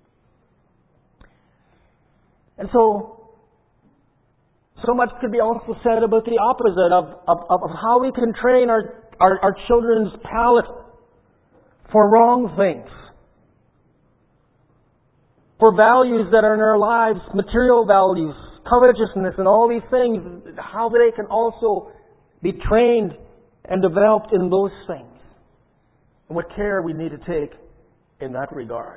S2: And so much could be also said about the opposite of how we can train our children's palate for wrong things, for values that are in our lives, material values, covetousness, and all these things, how they can also be trained and developed in those things, and what care we need to take in that regard.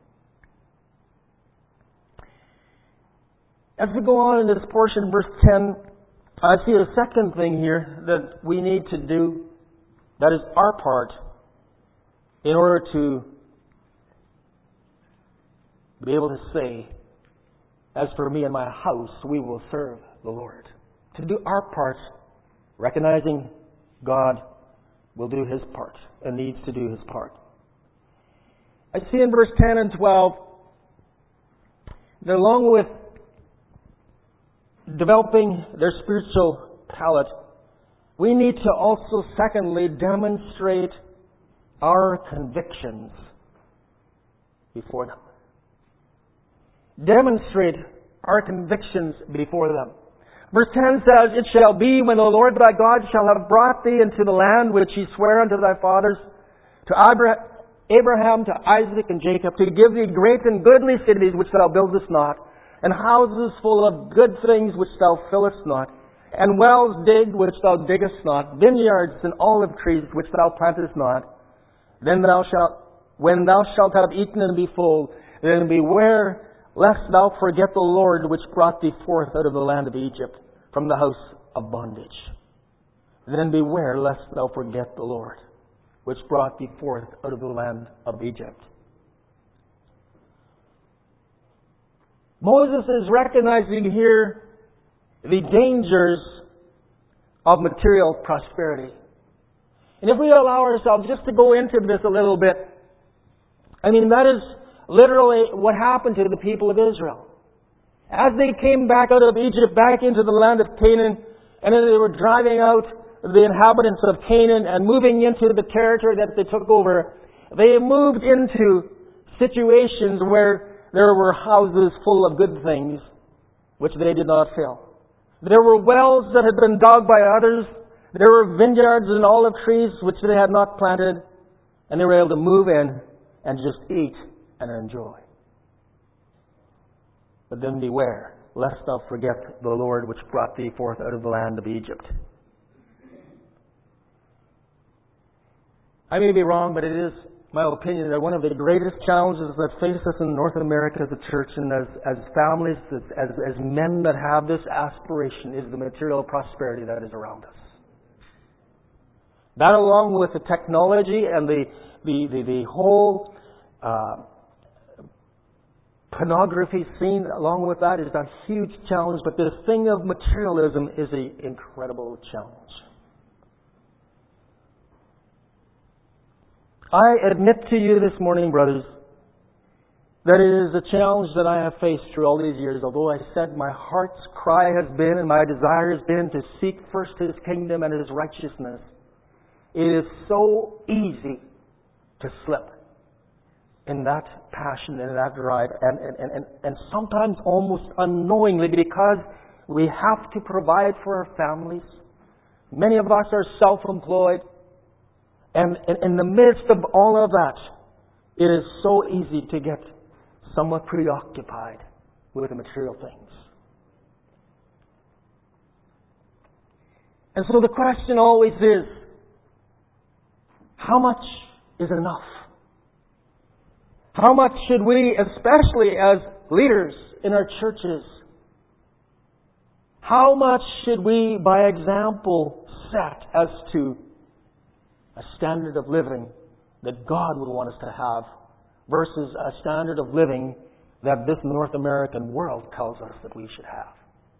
S2: As we go on in this portion, verse 10, I see a second thing here that we need to do, that is our part, in order to be able to say, as for me and my house, we will serve the Lord. To do our part, recognizing God will do His part and needs to do His part. I see in verse 10 and 12 that along with developing their spiritual palate, we need to also, secondly, demonstrate our convictions before them. Demonstrate our convictions before them. Verse 10 says, "It shall be when the Lord thy God shall have brought thee into the land which He sware unto thy fathers, to Abraham, to Isaac, and Jacob, to give thee great and goodly cities which thou buildest not, and houses full of good things which thou fillest not, and wells digged which thou diggest not, vineyards and olive trees which thou plantest not. Then when thou shalt have eaten and be full, then beware lest thou forget the Lord which brought thee forth out of the land of Egypt, from the house of bondage. Then beware lest thou forget the Lord which brought thee forth out of the land of Egypt." Moses is recognizing here the dangers of material prosperity. And if we allow ourselves just to go into this a little bit, that is literally what happened to the people of Israel. As they came back out of Egypt, back into the land of Canaan, and then they were driving out the inhabitants of Canaan and moving into the territory that they took over, they moved into situations where there were houses full of good things, which they did not fill. There were wells that had been dug by others. There were vineyards and olive trees which they had not planted. And they were able to move in and just eat and enjoy. But then beware, lest thou forget the Lord which brought thee forth out of the land of Egypt. I may be wrong, but it is my opinion that one of the greatest challenges that face us in North America as a church and as families, as men that have this aspiration, is the material prosperity that is around us. That, along with the technology and the whole pornography scene, along with that, is a huge challenge. But this thing of materialism is an incredible challenge. I admit to you this morning, brothers, that it is a challenge that I have faced through all these years. Although I said my heart's cry has been and my desire has been to seek first His kingdom and His righteousness, it is so easy to slip in that passion and that drive, and sometimes almost unknowingly, because we have to provide for our families. Many of us are self-employed. And in the midst of all of that, it is so easy to get somewhat preoccupied with the material things. And so the question always is, how much is enough? How much should we, especially as leaders in our churches, how much should we, by example, set as to a standard of living that God would want us to have versus a standard of living that this North American world tells us that we should have?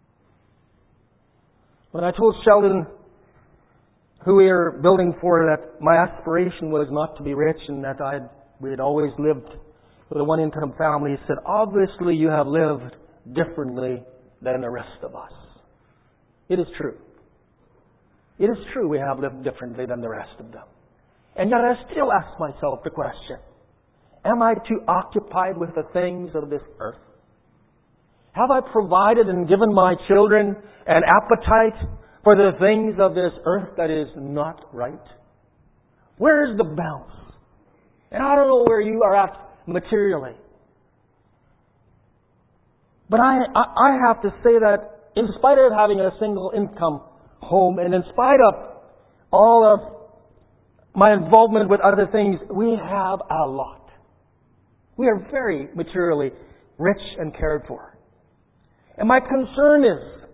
S2: When I told Sheldon, who we are building for, that my aspiration was not to be rich and that we had always lived with a one-income family, he said, "Obviously you have lived differently than the rest of us. It is true. It is true we have lived differently than the rest of them. And yet I still ask myself the question, am I too occupied with the things of this earth? Have I provided and given my children an appetite for the things of this earth that is not right? Where is the balance? And I don't know where you are at materially. But I have to say that in spite of having a single income home and in spite of all of my involvement with other things, we have a lot. We are very materially rich and cared for. And my concern is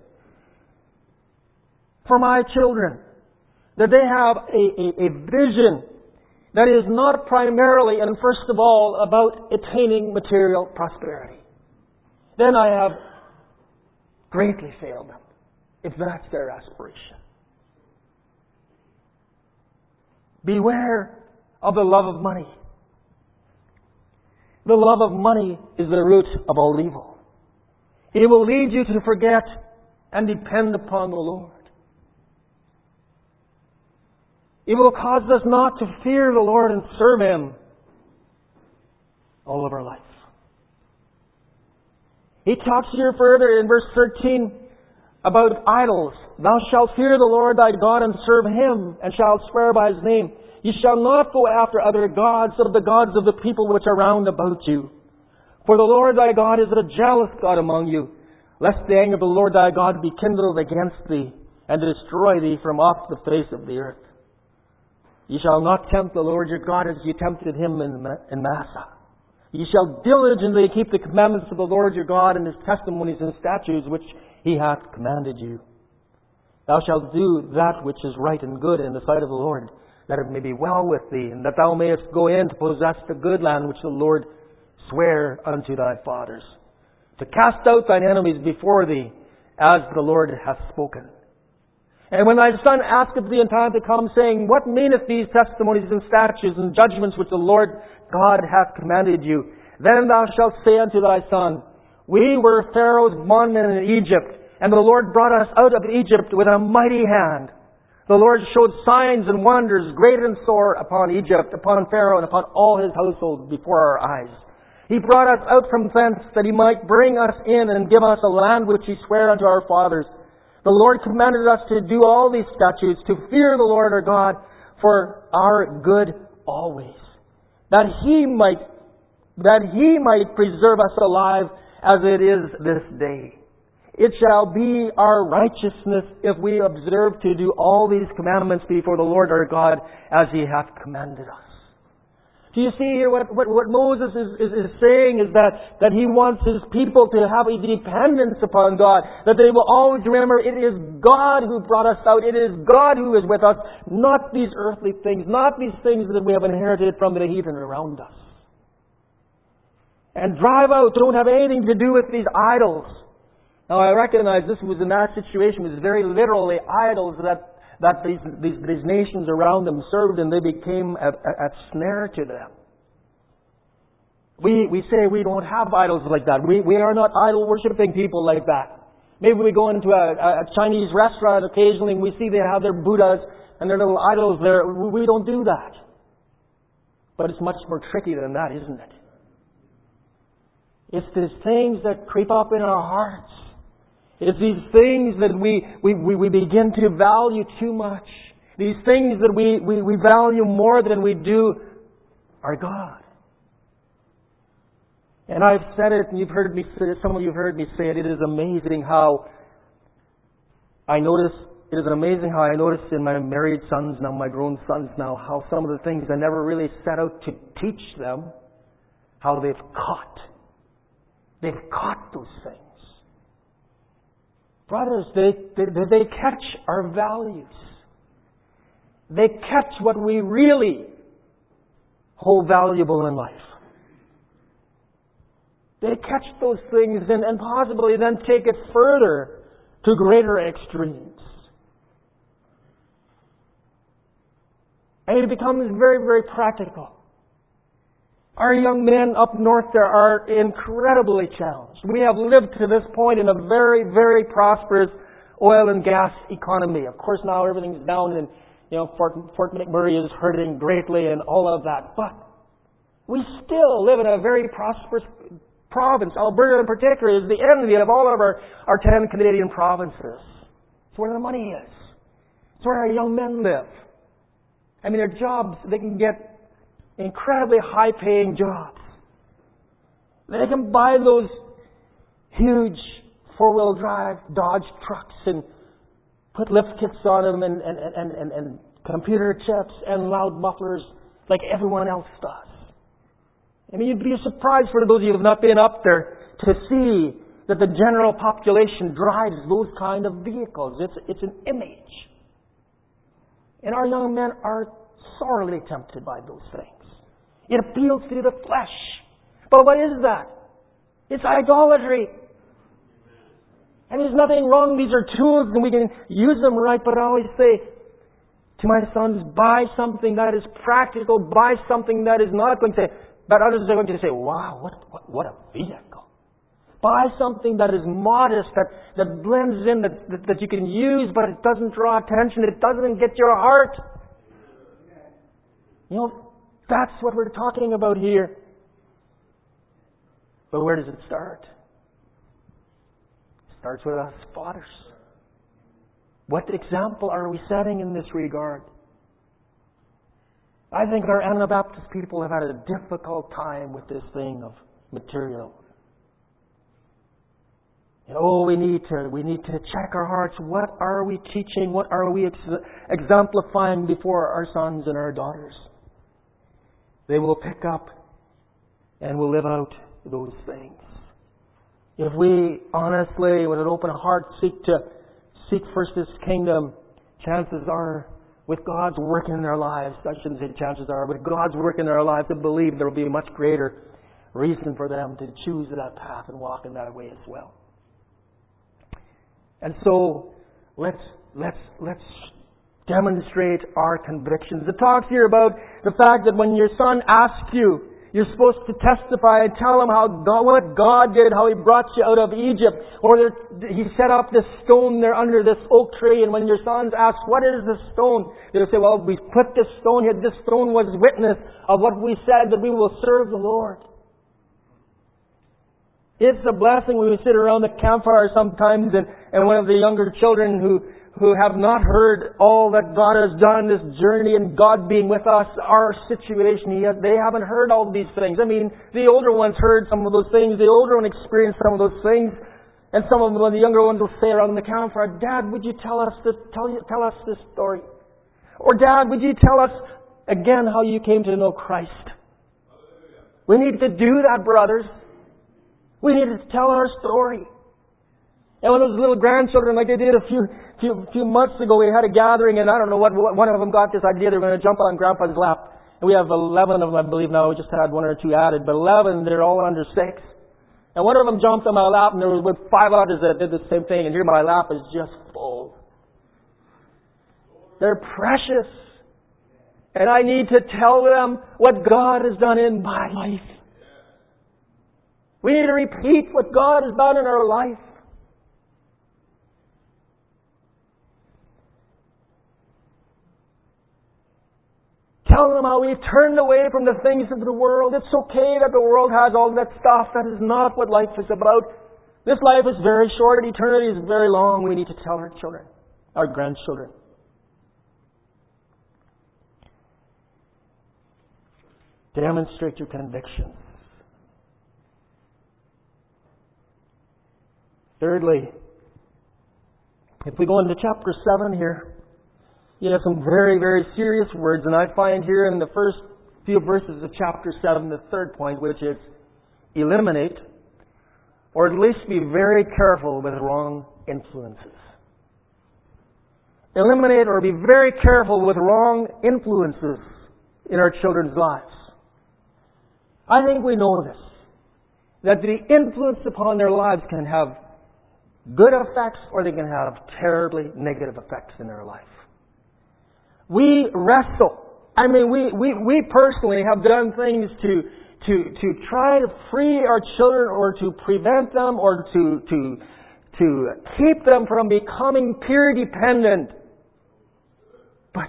S2: for my children that they have a vision that is not primarily and first of all about attaining material prosperity. Then I have greatly failed them if that's their aspiration. Beware of the love of money. The love of money is the root of all evil. It will lead you to forget and depend upon the Lord. It will cause us not to fear the Lord and serve Him all of our life. He talks here further in verse 13 about idols. Thou shalt fear the Lord thy God and serve Him, and shalt swear by His name. You shall not go after other gods of the gods of the people which are round about you. For the Lord thy God is a jealous God among you, lest the anger of the Lord thy God be kindled against thee, and to destroy thee from off the face of the earth. Ye shall not tempt the Lord your God as ye tempted Him in Massah. Ye shall diligently keep the commandments of the Lord your God and His testimonies and statutes which He hath commanded you. Thou shalt do that which is right and good in the sight of the Lord, that it may be well with thee, and that thou mayest go in to possess the good land which the Lord sware unto thy fathers, to cast out thine enemies before thee, as the Lord hath spoken. And when thy son asketh thee in time to come, saying, What meaneth these testimonies and statutes and judgments which the Lord God hath commanded you? Then thou shalt say unto thy son, We were Pharaoh's bondmen in Egypt, and the Lord brought us out of Egypt with a mighty hand. The Lord showed signs and wonders great and sore upon Egypt, upon Pharaoh, and upon all his household before our eyes. He brought us out from thence, that He might bring us in and give us a land which He sware unto our fathers. The Lord commanded us to do all these statutes, to fear the Lord our God for our good always, that He might preserve us alive as it is this day. It shall be our righteousness if we observe to do all these commandments before the Lord our God as He hath commanded us. Do you see here what Moses is saying is that he wants his people to have a dependence upon God, that they will always remember it is God who brought us out, it is God who is with us, not these earthly things, not these things that we have inherited from the heathen around us. And drive out, don't have anything to do with these idols. Now I recognize this was in that situation, was very literally idols that these nations around them served, and they became a snare to them. We say we don't have idols like that. We are not idol-worshipping people like that. Maybe we go into a Chinese restaurant occasionally and we see they have their Buddhas and their little idols there. We don't do that. But it's much more tricky than that, isn't it? It's these things that creep up in our hearts. It's these things that we begin to value too much. These things that we value more than we do our God. And I've said it, and you've heard me say it, some of you have heard me say it. It is amazing how I notice in my married sons now, my grown sons now, how some of the things I never really set out to teach them, how they've caught. They've caught those things. Brothers, they catch our values. They catch what we really hold valuable in life. They catch those things and possibly then take it further to greater extremes. And it becomes very, very practical. Our young men up north there are incredibly challenged. We have lived to this point in a very, very prosperous oil and gas economy. Of course, now everything's down and, Fort McMurray is hurting greatly and all of that. But we still live in a very prosperous province. Alberta in particular is the envy of all of our 10 Canadian provinces. It's where the money is. It's where our young men live. I mean, their jobs, they can get incredibly high-paying jobs. They can buy those huge four-wheel drive Dodge trucks and put lift kits on them and computer chips and loud mufflers like everyone else does. I mean, you'd be surprised for those of you who have not been up there to see that the general population drives those kind of vehicles. It's an image. And our young men are sorely tempted by those things. It appeals to the flesh. But what is that? It's idolatry. And there's nothing wrong. These are tools and we can use them right. But I always say to my sons, buy something that is practical. Buy something that is not going to... But others are going to say, wow, what a vehicle. Buy something that is modest, that blends in, that you can use, but it doesn't draw attention. It doesn't get your heart. That's what we're talking about here. But where does it start? It starts with us fathers. What example are we setting in this regard? I think our Anabaptist people have had a difficult time with this thing of material. We need to check our hearts. What are we teaching? What are we exemplifying before our sons and our daughters? They will pick up and will live out those things. If we honestly, with an open heart, seek first His kingdom, chances are, with God's work in their lives, I shouldn't say chances are, but God's work in their lives, I believe there will be a much greater reason for them to choose that path and walk in that way as well. And so, let's demonstrate our convictions. It talks here about the fact that when your son asks you, you're supposed to testify and tell him what God did, how He brought you out of Egypt. Or He set up this stone there under this oak tree, and when your sons ask, what is this stone? They'll say, well, we put this stone here. This stone was witness of what we said, that we will serve the Lord. It's a blessing when we sit around the campfire sometimes and one of the younger children who have not heard all that God has done, this journey and God being with us, our situation, they haven't heard all these things. I mean, the older ones heard some of those things, the older one experienced some of those things, and some of them, the younger ones will say around the campfire, Dad, would you tell us this story? Or Dad, would you tell us again how you came to know Christ? We need to do that, brothers. We need to tell our story. And when those little grandchildren, like they did a few months ago, we had a gathering, and I don't know what one of them got this idea. They're going to jump on Grandpa's lap. And we have 11 of them, I believe now. We just had one or two added, but 11, they're all under 6. And one of them jumped on my lap, and there was 5 others that did the same thing. And here my lap is just full. They're precious. And I need to tell them what God has done in my life. We need to repeat what God has done in our life. Tell them how we've turned away from the things of the world. It's okay that the world has all that stuff. That is not what life is about. This life is very short and eternity is very long. We need to tell our children, our grandchildren. Demonstrate your convictions. Thirdly, if we go into chapter 7 here, you have some very, very serious words. And I find here in the first few verses of chapter 7, the third point, which is eliminate, or at least be very careful with wrong influences. Eliminate or be very careful with wrong influences in our children's lives. I think we know this, that the influence upon their lives can have good effects or they can have terribly negative effects in their life. We wrestle. I mean, we personally have done things try to free our children or to prevent them or to keep them from becoming peer dependent. But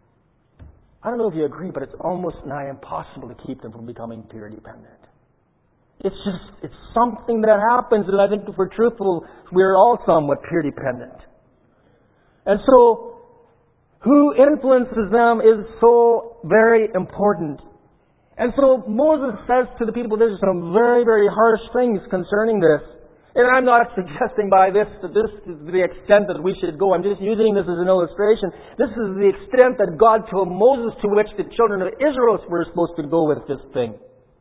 S2: I don't know if you agree, but it's almost nigh impossible to keep them from becoming peer dependent. It's something that happens, and I think if we're truthful, we're all somewhat peer dependent. And so, who influences them is so very important. And so Moses says to the people, there's some very, very harsh things concerning this. And I'm not suggesting by this that this is the extent that we should go. I'm just using this as an illustration. This is the extent that God told Moses to which the children of Israel were supposed to go with this thing.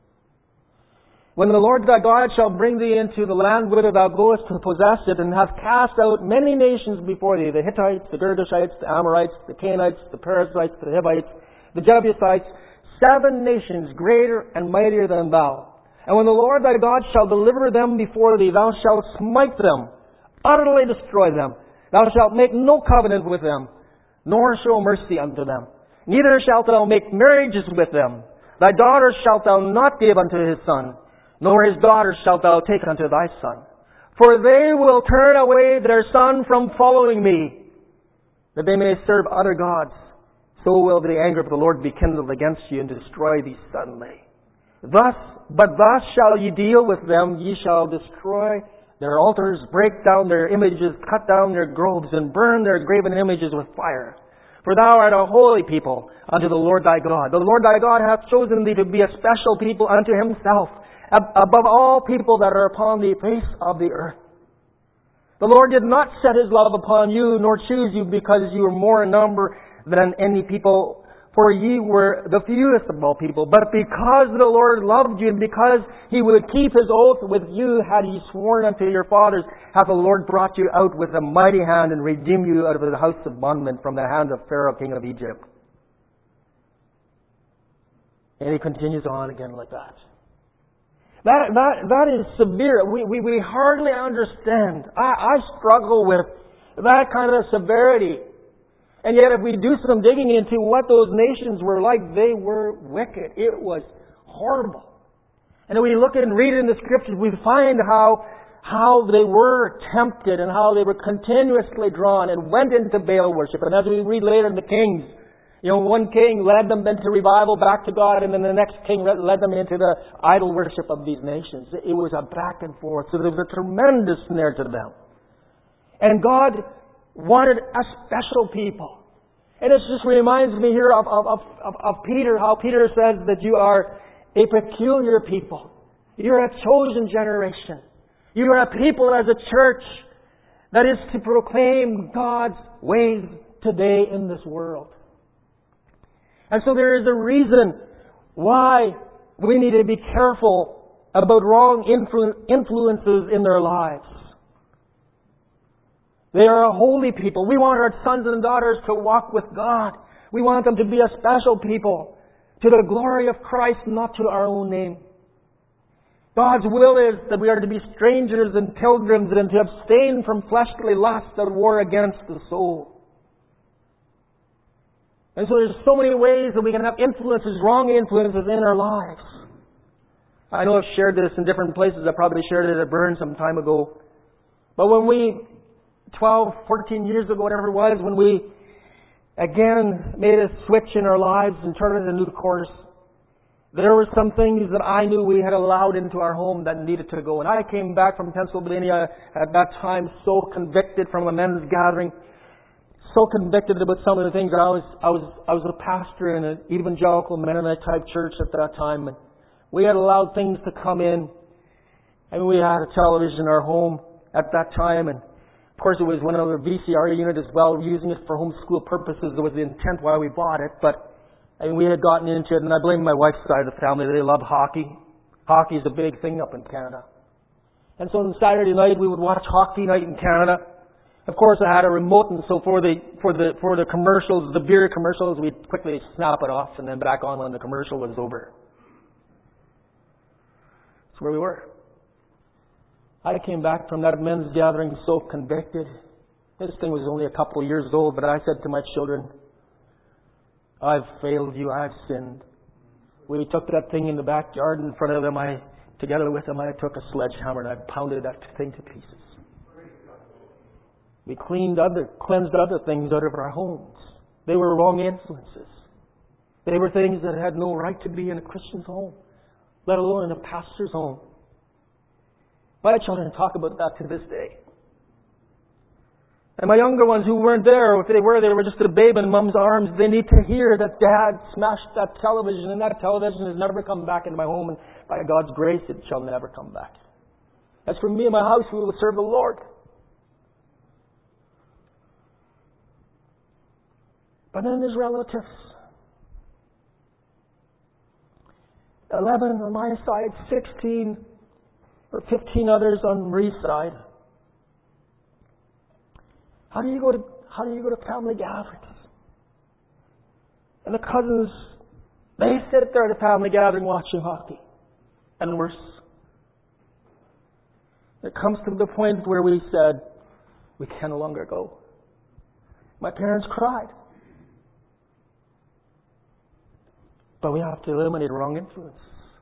S2: When the Lord thy God shall bring thee into the land whither thou goest to possess it, and hath cast out many nations before thee, the Hittites, the Girgashites, the Amorites, the Canaanites, the Perizzites, the Hivites, the Jebusites, 7 nations greater and mightier than thou. And when the Lord thy God shall deliver them before thee, thou shalt smite them, utterly destroy them. Thou shalt make no covenant with them, nor show mercy unto them. Neither shalt thou make marriages with them. Thy daughter shalt thou not give unto his son, nor his daughter shalt thou take unto thy son. For they will turn away their son from following me, that they may serve other gods. So will the anger of the Lord be kindled against you, and destroy thee suddenly. Thus shall ye deal with them. Ye shall destroy their altars, break down their images, cut down their groves, and burn their graven images with fire. For thou art a holy people unto the Lord thy God. The Lord thy God hath chosen thee to be a special people unto himself, above all people that are upon the face of the earth. The Lord did not set his love upon you, nor choose you because you were more in number than any people, for ye were the fewest of all people. But because the Lord loved you, and because he would keep his oath with you, had he sworn unto your fathers, hath the Lord brought you out with a mighty hand, and redeemed you out of the house of bondmen, from the hand of Pharaoh king of Egypt. And he continues on again like that. That is severe. We hardly understand. I struggle with that kind of severity. And yet if we do some digging into what those nations were like, they were wicked. It was horrible. And when we look at and read it in the Scriptures, we find how they were tempted and how they were continuously drawn and went into Baal worship. And as we read later in the Kings, one king led them into revival back to God, and then the next king led them into the idol worship of these nations. It was a back and forth. So there was a tremendous snare to them. And God wanted a special people. And it just reminds me here of Peter, how Peter says that you are a peculiar people. You're a chosen generation. You are a people as a church that is to proclaim God's ways today in this world. And so there is a reason why we need to be careful about wrong influences in their lives. They are a holy people. We want our sons and daughters to walk with God. We want them to be a special people, to the glory of Christ, not to our own name. God's will is that we are to be strangers and pilgrims, and to abstain from fleshly lusts that war against the soul. And so there's so many ways that we can have influences, wrong influences in our lives. I know I've shared this in different places. I probably shared it at Burn some time ago. But when we, 12, 14 years ago, whatever it was, when we again made a switch in our lives and turned it into the course, there were some things that I knew we had allowed into our home that needed to go. And I came back from Pennsylvania at that time so convicted from a men's gathering, so convicted about some of the things. I was a pastor in an evangelical Mennonite type church at that time, and we had allowed things to come in. And we had a television in our home at that time, and of course it was one of the VCR unit as well, using it for homeschool purposes. That was the intent why we bought it, but we had gotten into it, and I blame my wife's side of the family. They love hockey. Hockey is a big thing up in Canada. And so on Saturday night we would watch hockey night in Canada. Of course, I had a remote, and so for the commercials, the beer commercials, we'd quickly snap it off and then back on when the commercial was over. That's where we were. I came back from that men's gathering so convicted. This thing was only a couple of years old, but I said to my children, I've failed you, I've sinned. we took that thing in the backyard in front of them. Together with them, I took a sledgehammer and I pounded that thing to pieces. We cleansed other things out of our homes. They were wrong influences. They were things that had no right to be in a Christian's home, let alone in a pastor's home. My children talk about that to this day. And my younger ones who weren't there, or if they were just a babe in Mom's arms, they need to hear that Dad smashed that television, and that television has never come back into my home, and by God's grace it shall never come back. As for me and my house, we will serve the Lord. But then there's relatives. 11 on my side, 16 or 15 others on Marie's side. How do you go to family gatherings? And the cousins, they sit there at a family gathering watching hockey. And worse. It comes to the point where we said, we can no longer go. My parents cried. But we have to eliminate wrong influence.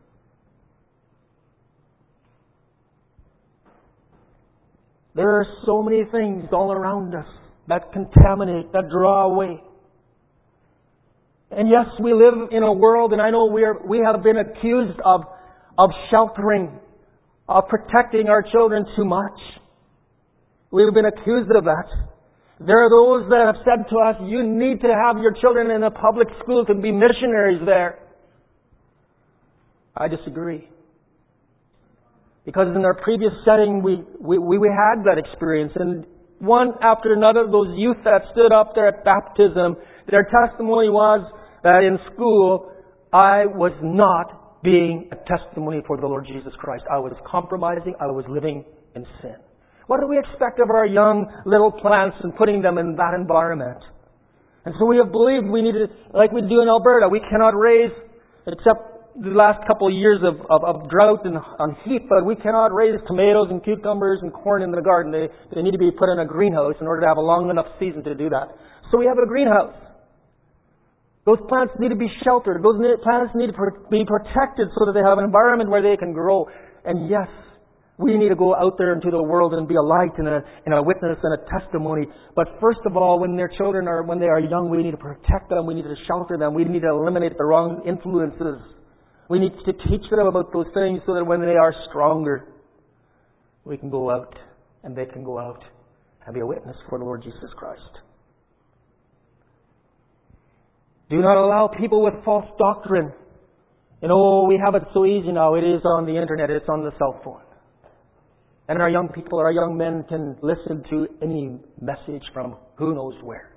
S2: There are so many things all around us that contaminate, that draw away. And yes, we live in a world, and I know we have been accused of sheltering, of protecting our children too much. We've been accused of that. There are those that have said to us, you need to have your children in a public school to be missionaries there. I disagree. Because in our previous setting, we had that experience. And one after another, those youth that stood up there at baptism, their testimony was that in school, I was not being a testimony for the Lord Jesus Christ. I was compromising. I was living in sin. What do we expect of our young little plants and putting them in that environment? And so we have believed we need to, like we do in Alberta, we cannot raise, except the last couple of years of drought and on heat, but we cannot raise tomatoes and cucumbers and corn in the garden. They need to be put in a greenhouse in order to have a long enough season to do that. So we have a greenhouse. Those plants need to be sheltered. Those plants need to be protected so that they have an environment where they can grow. And yes, we need to go out there into the world and be a light and a witness and a testimony. But first of all, when they are young, we need to protect them. We need to shelter them. We need to eliminate the wrong influences. We need to teach them about those things so that when they are stronger, we can go out and they can go out and be a witness for the Lord Jesus Christ. Do not allow people with false doctrine. We have it so easy now. It is on the internet. It's on the cell phone. And our young people, our young men can listen to any message from who knows where.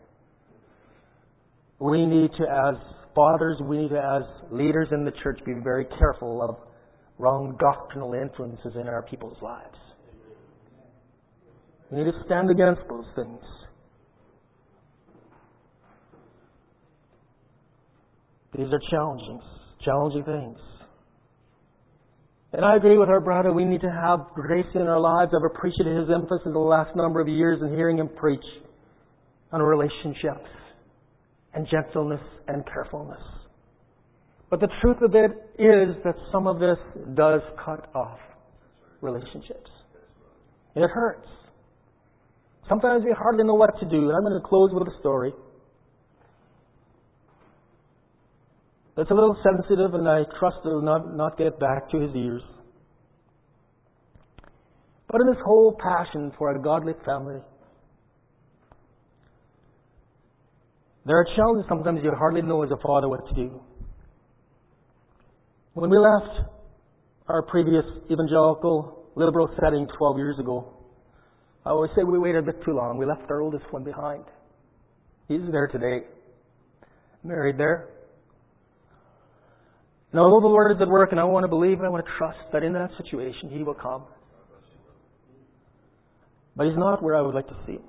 S2: We need to, as fathers, we need to, as leaders in the church, be very careful of wrong doctrinal influences in our people's lives. We need to stand against those things. These are challenging things. And I agree with our brother, we need to have grace in our lives. I've appreciated his emphasis the last number of years in hearing him preach on relationships and gentleness and carefulness. But the truth of it is that some of this does cut off relationships. And it hurts. Sometimes we hardly know what to do. And I'm going to close with a story. It's a little sensitive, and I trust it will not get back to his ears. But in this whole passion for a godly family, there are challenges sometimes you hardly know as a father what to do. When we left our previous evangelical liberal setting 12 years ago, I always say we waited a bit too long. We left our oldest one behind. He's there today, married there. And although the Lord is at work, and I want to believe and I want to trust that in that situation He will come. But He's not where I would like to see Him.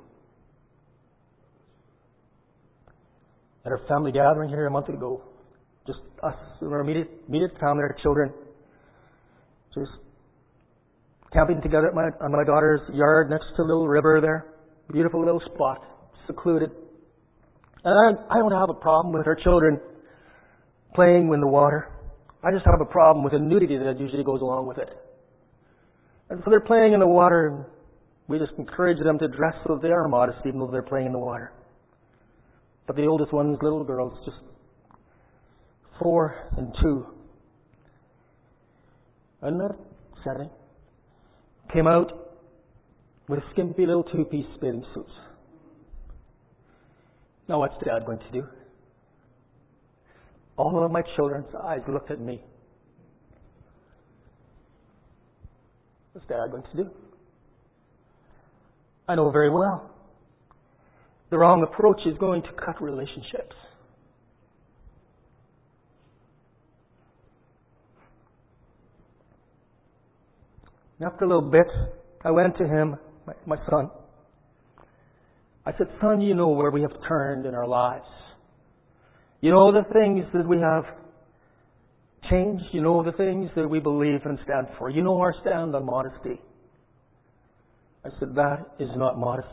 S2: At our family gathering here a month ago, just us, our immediate family, our children, just camping together on my daughter's yard next to a little river there. Beautiful little spot, secluded. And I don't have a problem with our children playing in the water. I just have a problem with the nudity that usually goes along with it. And so they're playing in the water, and we just encourage them to dress so they are modest even though they're playing in the water. But the oldest one's little girl's just 4 and 2. In that setting, came out with skimpy little 2-piece bathing suits. Now what's Dad going to do? All of my children's eyes looked at me. What's Dad going to do? I know very well the wrong approach is going to cut relationships. And after a little bit, I went to him, my son. I said, "Son, you know where we have turned in our lives. You know the things that we have changed. You know the things that we believe and stand for. You know our stand on modesty." I said, "That is not modest."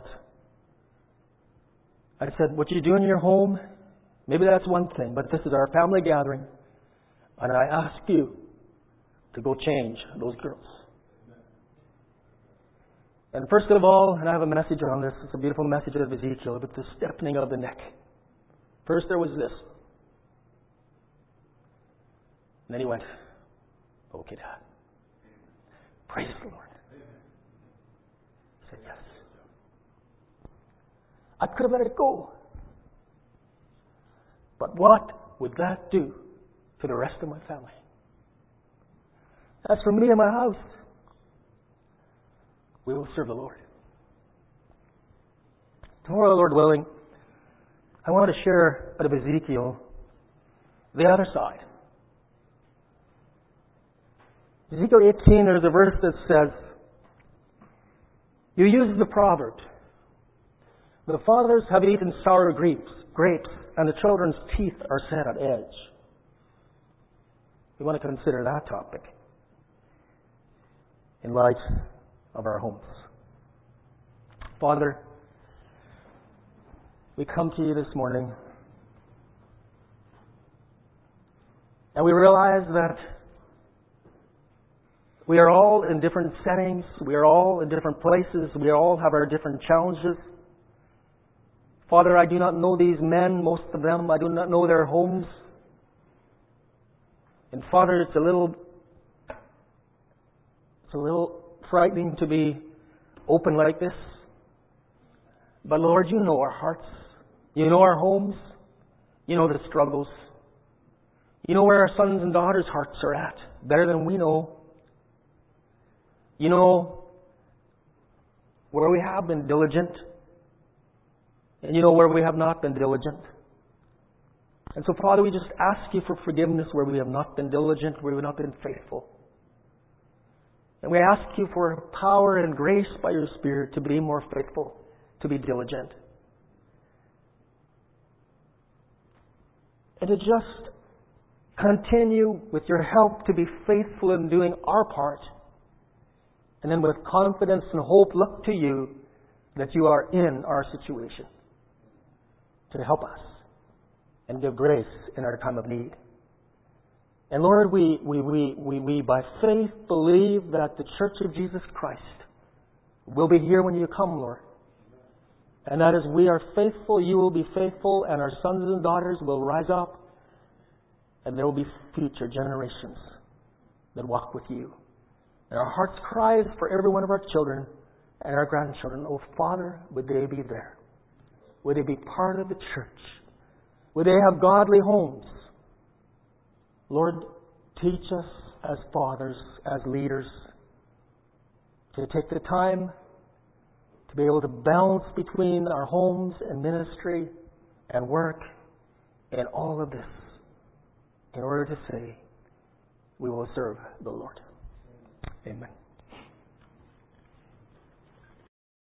S2: I said, "What you do in your home, maybe that's one thing, but this is our family gathering, and I ask you to go change those girls." And first of all, and I have a message on this, it's a beautiful message of Ezekiel about the stiffening of the neck. First there was this. And then he went, "Okay, Dad. Praise the Lord." I said, "Yes." I could have let it go. But what would that do to the rest of my family? As for me and my house, we will serve the Lord. Tomorrow, Lord willing, I want to share out of Ezekiel the other side. Ezekiel 18, there's a verse that says, "You use the proverb, the fathers have eaten sour grapes, and the children's teeth are set on edge." We want to consider that topic in light of our homes. Father, we come to you this morning, and we realize that we are all in different settings, we are all in different places, we all have our different challenges. Father, I do not know these men, most of them, I do not know their homes. And Father, it's a little frightening to be open like this. But Lord, you know our hearts. You know our homes. You know the struggles. You know where our sons and daughters' hearts are at, better than we know. You know where we have been diligent, and you know where we have not been diligent. And so, Father, we just ask you for forgiveness where we have not been diligent, where we have not been faithful. And we ask you for power and grace by your Spirit to be more faithful, to be diligent. And to just continue with your help to be faithful in doing our part. And then with confidence and hope look to you that you are in our situation to help us and give grace in our time of need. And Lord, we by faith believe that the Church of Jesus Christ will be here when you come, Lord. And that as we are faithful, you will be faithful, and our sons and daughters will rise up, and there will be future generations that walk with you. And our hearts cries for every one of our children and our grandchildren. Oh, Father, would they be there? Would they be part of the church? Would they have godly homes? Lord, teach us as fathers, as leaders, to take the time to be able to balance between our homes and ministry and work and all of this in order to say we will serve the Lord. Amen.